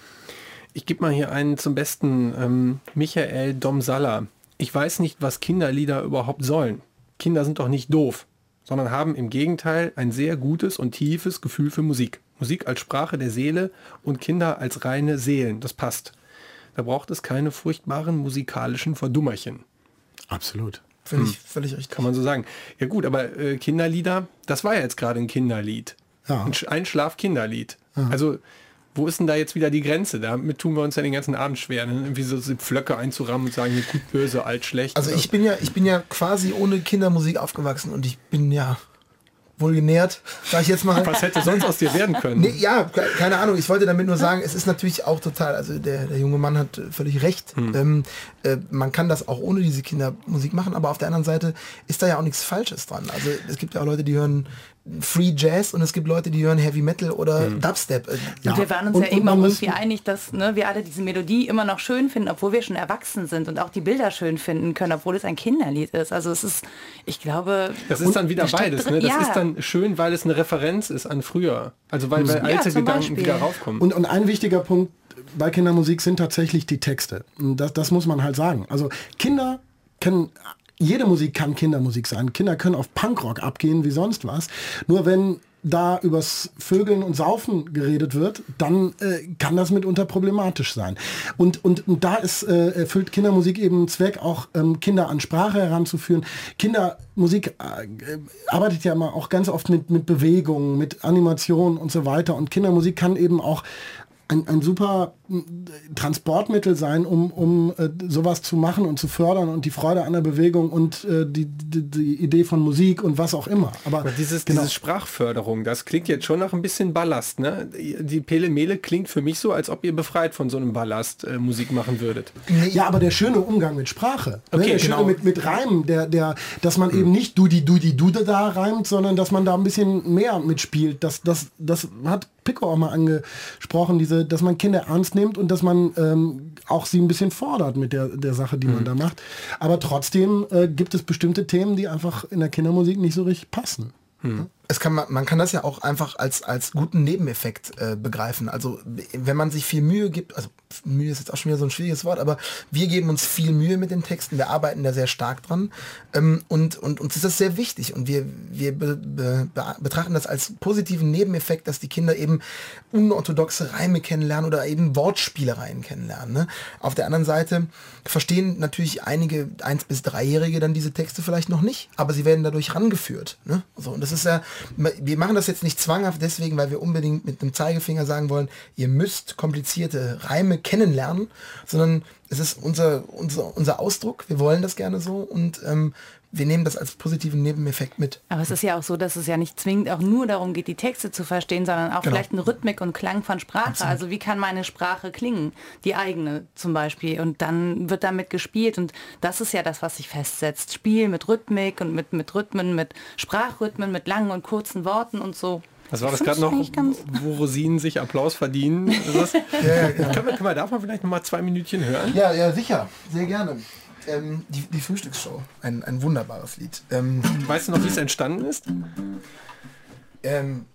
Ich gebe mal hier einen zum Besten, ähm, Michael Domsalla. Ich weiß nicht, was Kinderlieder überhaupt sollen. Kinder sind doch nicht doof, sondern haben im Gegenteil ein sehr gutes und tiefes Gefühl für Musik. Musik als Sprache der Seele und Kinder als reine Seelen, das passt. Da braucht es keine furchtbaren musikalischen Verdummerchen. Absolut. Finde hm. ich völlig richtig. Kann man so sagen. Ja gut, aber äh, Kinderlieder, das war ja jetzt gerade ein Kinderlied. Ja. Ein, ein Schlaf-Kinderlied. Ja. Also wo ist denn da jetzt wieder die Grenze? Damit tun wir uns ja den ganzen Abend schwer, ne? Irgendwie so Pflöcke einzurammen und sagen, hier gut, böse, alt, schlecht. Also ich bin ja, ich bin ja quasi ohne Kindermusik aufgewachsen und ich bin ja wohl genährt, sag ich jetzt mal. Was hätte sonst aus dir werden können? Nee, ja, keine Ahnung. Ich wollte damit nur sagen, es ist natürlich auch total, also der, der junge Mann hat völlig recht. Hm. Ähm, äh, man kann das auch ohne diese Kindermusik machen, aber auf der anderen Seite ist da ja auch nichts Falsches dran. Also es gibt ja auch Leute, die hören Free Jazz und es gibt Leute, die hören Heavy Metal oder hm. Dubstep. Ja. Und wir waren uns und, ja eben auch irgendwie einig, dass ne, wir alle diese Melodie immer noch schön finden, obwohl wir schon erwachsen sind und auch die Bilder schön finden können, obwohl es ein Kinderlied ist. Also es ist, ich glaube... Das ist dann wieder beides. Ne? Das ja. ist dann schön, weil es eine Referenz ist an früher. Also weil, weil alte ja, Gedanken Beispiel. wieder raufkommen. Und, und ein wichtiger Punkt bei Kindermusik sind tatsächlich die Texte. Das, das muss man halt sagen. Also Kinder können... Jede Musik kann Kindermusik sein. Kinder können auf Punkrock abgehen wie sonst was. Nur wenn da übers Vögeln und Saufen geredet wird, dann äh, kann das mitunter problematisch sein. Und, und, und da ist, äh, erfüllt Kindermusik eben einen Zweck, auch ähm, Kinder an Sprache heranzuführen. Kindermusik äh, arbeitet ja immer auch ganz oft mit, mit Bewegungen, mit Animationen und so weiter. Und Kindermusik kann eben auch Ein, ein super Transportmittel sein, um, um äh, sowas zu machen und zu fördern und die Freude an der Bewegung und äh, die, die, die Idee von Musik und was auch immer. Aber, Aber dieses, genau. diese Sprachförderung, das klingt jetzt schon nach ein bisschen Ballast. Ne? Die Pele Mele klingt für mich so, als ob ihr befreit von so einem Ballast äh, Musik machen würdet. Ja, aber der schöne Umgang mit Sprache, okay, ne? der genau. schöne mit, mit Reimen, der, der, dass man hm. eben nicht du die du die du da reimt, sondern dass man da ein bisschen mehr mitspielt. Das, das, das hat Pico auch mal angesprochen, diese, dass man Kinder ernst nimmt und dass man ähm, auch sie ein bisschen fordert mit der, der Sache, die mhm. man da macht. Aber trotzdem äh, gibt es bestimmte Themen, die einfach in der Kindermusik nicht so richtig passen. Mhm. Es kann man, man kann das ja auch einfach als, als guten Nebeneffekt äh, begreifen. Also wenn man sich viel Mühe gibt, also Mühe ist jetzt auch schon wieder so ein schwieriges Wort, aber wir geben uns viel Mühe mit den Texten, wir arbeiten da sehr stark dran ähm, und, und uns ist das sehr wichtig und wir, wir be, be, betrachten das als positiven Nebeneffekt, dass die Kinder eben unorthodoxe Reime kennenlernen oder eben Wortspielereien kennenlernen. Ne? Auf der anderen Seite verstehen natürlich einige eins bis dreijährige dann diese Texte vielleicht noch nicht, aber sie werden dadurch rangeführt. Ne? So, und das ist ja, wir machen das jetzt nicht zwanghaft deswegen, weil wir unbedingt mit einem Zeigefinger sagen wollen, ihr müsst komplizierte Reime kennenlernen, sondern es ist unser, unser, unser Ausdruck, wir wollen das gerne so und ähm, wir nehmen das als positiven Nebeneffekt mit. Aber es ist ja auch so, dass es ja nicht zwingend auch nur darum geht, die Texte zu verstehen, sondern auch genau. vielleicht eine Rhythmik und Klang von Sprache. Absolut. Also wie kann meine Sprache klingen? Die eigene zum Beispiel. Und dann wird damit gespielt und das ist ja das, was sich festsetzt. Spiel mit Rhythmik und mit, mit Rhythmen, mit Sprachrhythmen, mit langen und kurzen Worten und so. Was war das gerade noch, wo Rosinen sich Applaus verdienen? Das, ja, ja, ja. Können wir, können wir davon vielleicht noch mal zwei Minütchen hören? Ja, ja, sicher. Sehr gerne. Ähm, die, die Frühstücksshow, ein, ein wunderbares Lied. Ähm, weißt du noch, wie es entstanden ist? Ähm,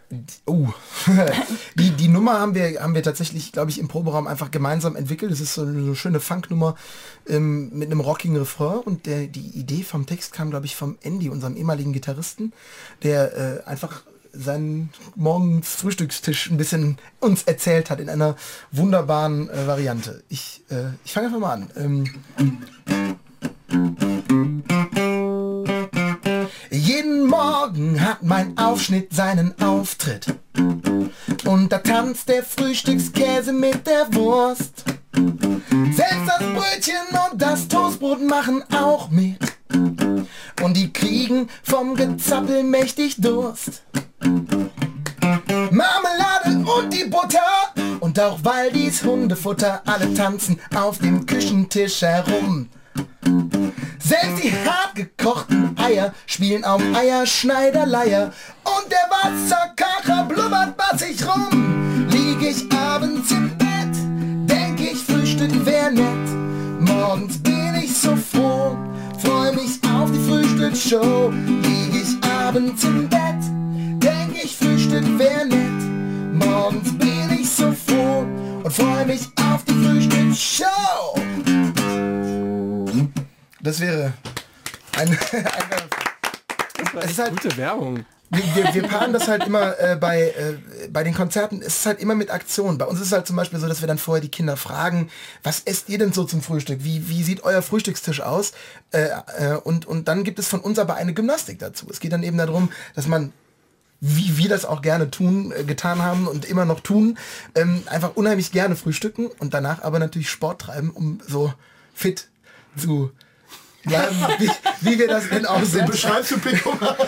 Oh, die, die Nummer haben wir, haben wir tatsächlich, glaube ich, im Proberaum einfach gemeinsam entwickelt. Das ist so eine schöne Funknummer ähm, mit einem rockigen Refrain und der, die Idee vom Text kam, glaube ich, vom Andy, unserem ehemaligen Gitarristen, der äh, einfach seinen morgens Frühstückstisch ein bisschen uns erzählt hat in einer wunderbaren äh, Variante. Ich, äh, ich fange einfach mal an. Ähm, Jeden Morgen hat mein Aufschnitt seinen Auftritt und da tanzt der Frühstückskäse mit der Wurst. Selbst das Brötchen und das Toastbrot machen auch mit und die kriegen vom Gezappel mächtig Durst. Marmelade und die Butter und auch Waldis Hundefutter, alle tanzen auf dem Küchentisch herum. Selbst die hart gekochten Eier spielen auf Eierschneiderleier und der Wasserkocher blubbert bassig rum. Lieg ich abends im Bett, denk ich, Frühstück wär nett. Morgens bin ich so froh, freu mich auf die Frühstücksshow. Lieg ich abends im Bett, denk ich, Frühstück wär nett. Morgens bin ich so froh und freu mich auf die Frühstücksshow. Das wäre eine, eine das war echt halt, gute Werbung. Wir, wir, wir paaren das halt immer äh, bei, äh, bei den Konzerten, es ist halt immer mit Aktion. Bei uns ist es halt zum Beispiel so, dass wir dann vorher die Kinder fragen, was esst ihr denn so zum Frühstück? Wie, wie sieht euer Frühstückstisch aus? Äh, äh, und, und dann gibt es von uns aber eine Gymnastik dazu. Es geht dann eben darum, dass man, wie wir das auch gerne tun, äh, getan haben und immer noch tun, ähm, einfach unheimlich gerne frühstücken und danach aber natürlich Sport treiben, um so fit zu bleiben, wie, wie wir das denn auch sind. Beschreibst du Pico?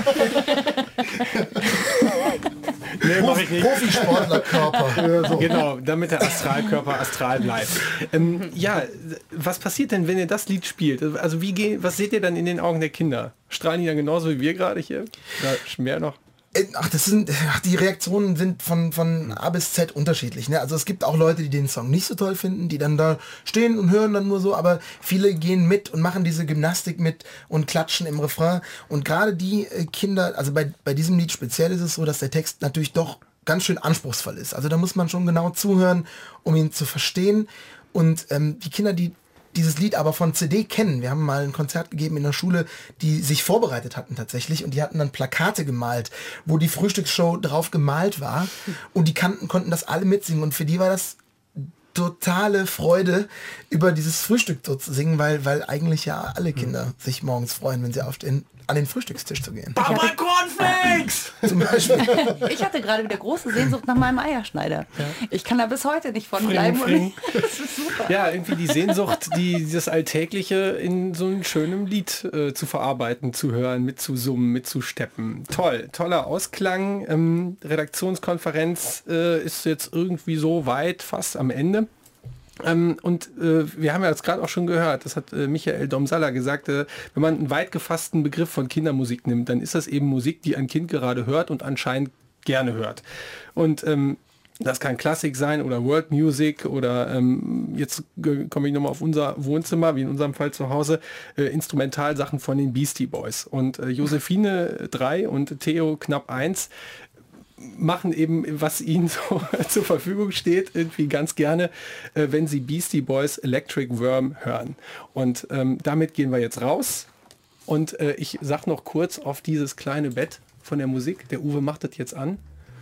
Nee, mach ich nicht. Profisportlerkörper. Ja, so. Genau, damit der Astralkörper astral bleibt. Ähm, ja, was passiert denn, wenn ihr das Lied spielt? Also wie geht, was seht ihr dann in den Augen der Kinder? Strahlen die dann genauso wie wir gerade hier? Oder mehr noch? Ach, das sind, ach, die Reaktionen sind von, von A bis Z unterschiedlich. Ne? Also es gibt auch Leute, die den Song nicht so toll finden, die dann da stehen und hören dann nur so, aber viele gehen mit und machen diese Gymnastik mit und klatschen im Refrain. Und gerade die äh, Kinder, also bei, bei diesem Lied speziell ist es so, dass der Text natürlich doch ganz schön anspruchsvoll ist. Also da muss man schon genau zuhören, um ihn zu verstehen. Und ähm, die Kinder, die dieses Lied aber von C D kennen. Wir haben mal ein Konzert gegeben in der Schule, die sich vorbereitet hatten tatsächlich und die hatten dann Plakate gemalt, wo die Frühstücksshow drauf gemalt war und die kannten, konnten das alle mitsingen und für die war das totale Freude, über dieses Frühstück so zu singen, weil, weil eigentlich ja alle Kinder sich morgens freuen, wenn sie aufstehen, an den Frühstückstisch zu gehen. Aber Cornflakes! Zum Beispiel. Ich hatte gerade wieder große Sehnsucht nach meinem Eierschneider. Ja. Ich kann da bis heute nicht von bleiben. Fring, fring. Das ist super. Ja, irgendwie die Sehnsucht, die, dieses Alltägliche in so einem schönen Lied äh, zu verarbeiten, zu hören, mitzusummen, mitzusteppen. Toll, toller Ausklang. Ähm, Redaktionskonferenz äh, ist jetzt irgendwie so weit, fast am Ende. Ähm, und äh, wir haben ja jetzt gerade auch schon gehört, das hat äh, Michael Domsalla gesagt, äh, wenn man einen weit gefassten Begriff von Kindermusik nimmt, dann ist das eben Musik, die ein Kind gerade hört und anscheinend gerne hört. Und ähm, das kann Klassik sein oder World Music oder ähm, jetzt komme ich nochmal auf unser Wohnzimmer, wie in unserem Fall zu Hause, äh, Instrumentalsachen von den Beastie Boys. Und äh, Josephine drei und Theo knapp eins machen eben, was ihnen so zur Verfügung steht, irgendwie ganz gerne, äh, wenn sie Beastie Boys Electric Worm hören. Und ähm, damit gehen wir jetzt raus. Und äh, ich sag noch kurz auf dieses kleine Bett von der Musik. Der Uwe macht das jetzt an.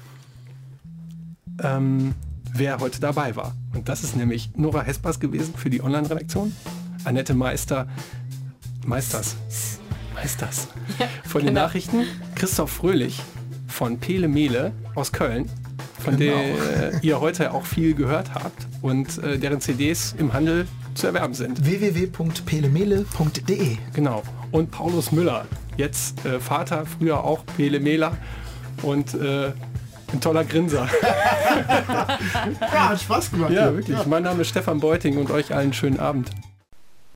Ähm, wer heute dabei war. Und das ist nämlich Nora Hespers gewesen für die Online-Redaktion. Annette Meister, Meisters, Meisters von den genau. Nachrichten. Christoph Fröhlich von Pele Mele aus Köln, von Genau. der ihr heute auch viel gehört habt und äh, deren C Ds im Handel zu erwerben sind. w w w punkt pelemele punkt de. Genau. Und Paulus Müller, jetzt äh, Vater, früher auch Pele Mela und äh, ein toller Grinser. Ja, hat Spaß gemacht. Ja, hier. wirklich. Ja. Mein Name ist Stefan Beuting und euch allen schönen Abend.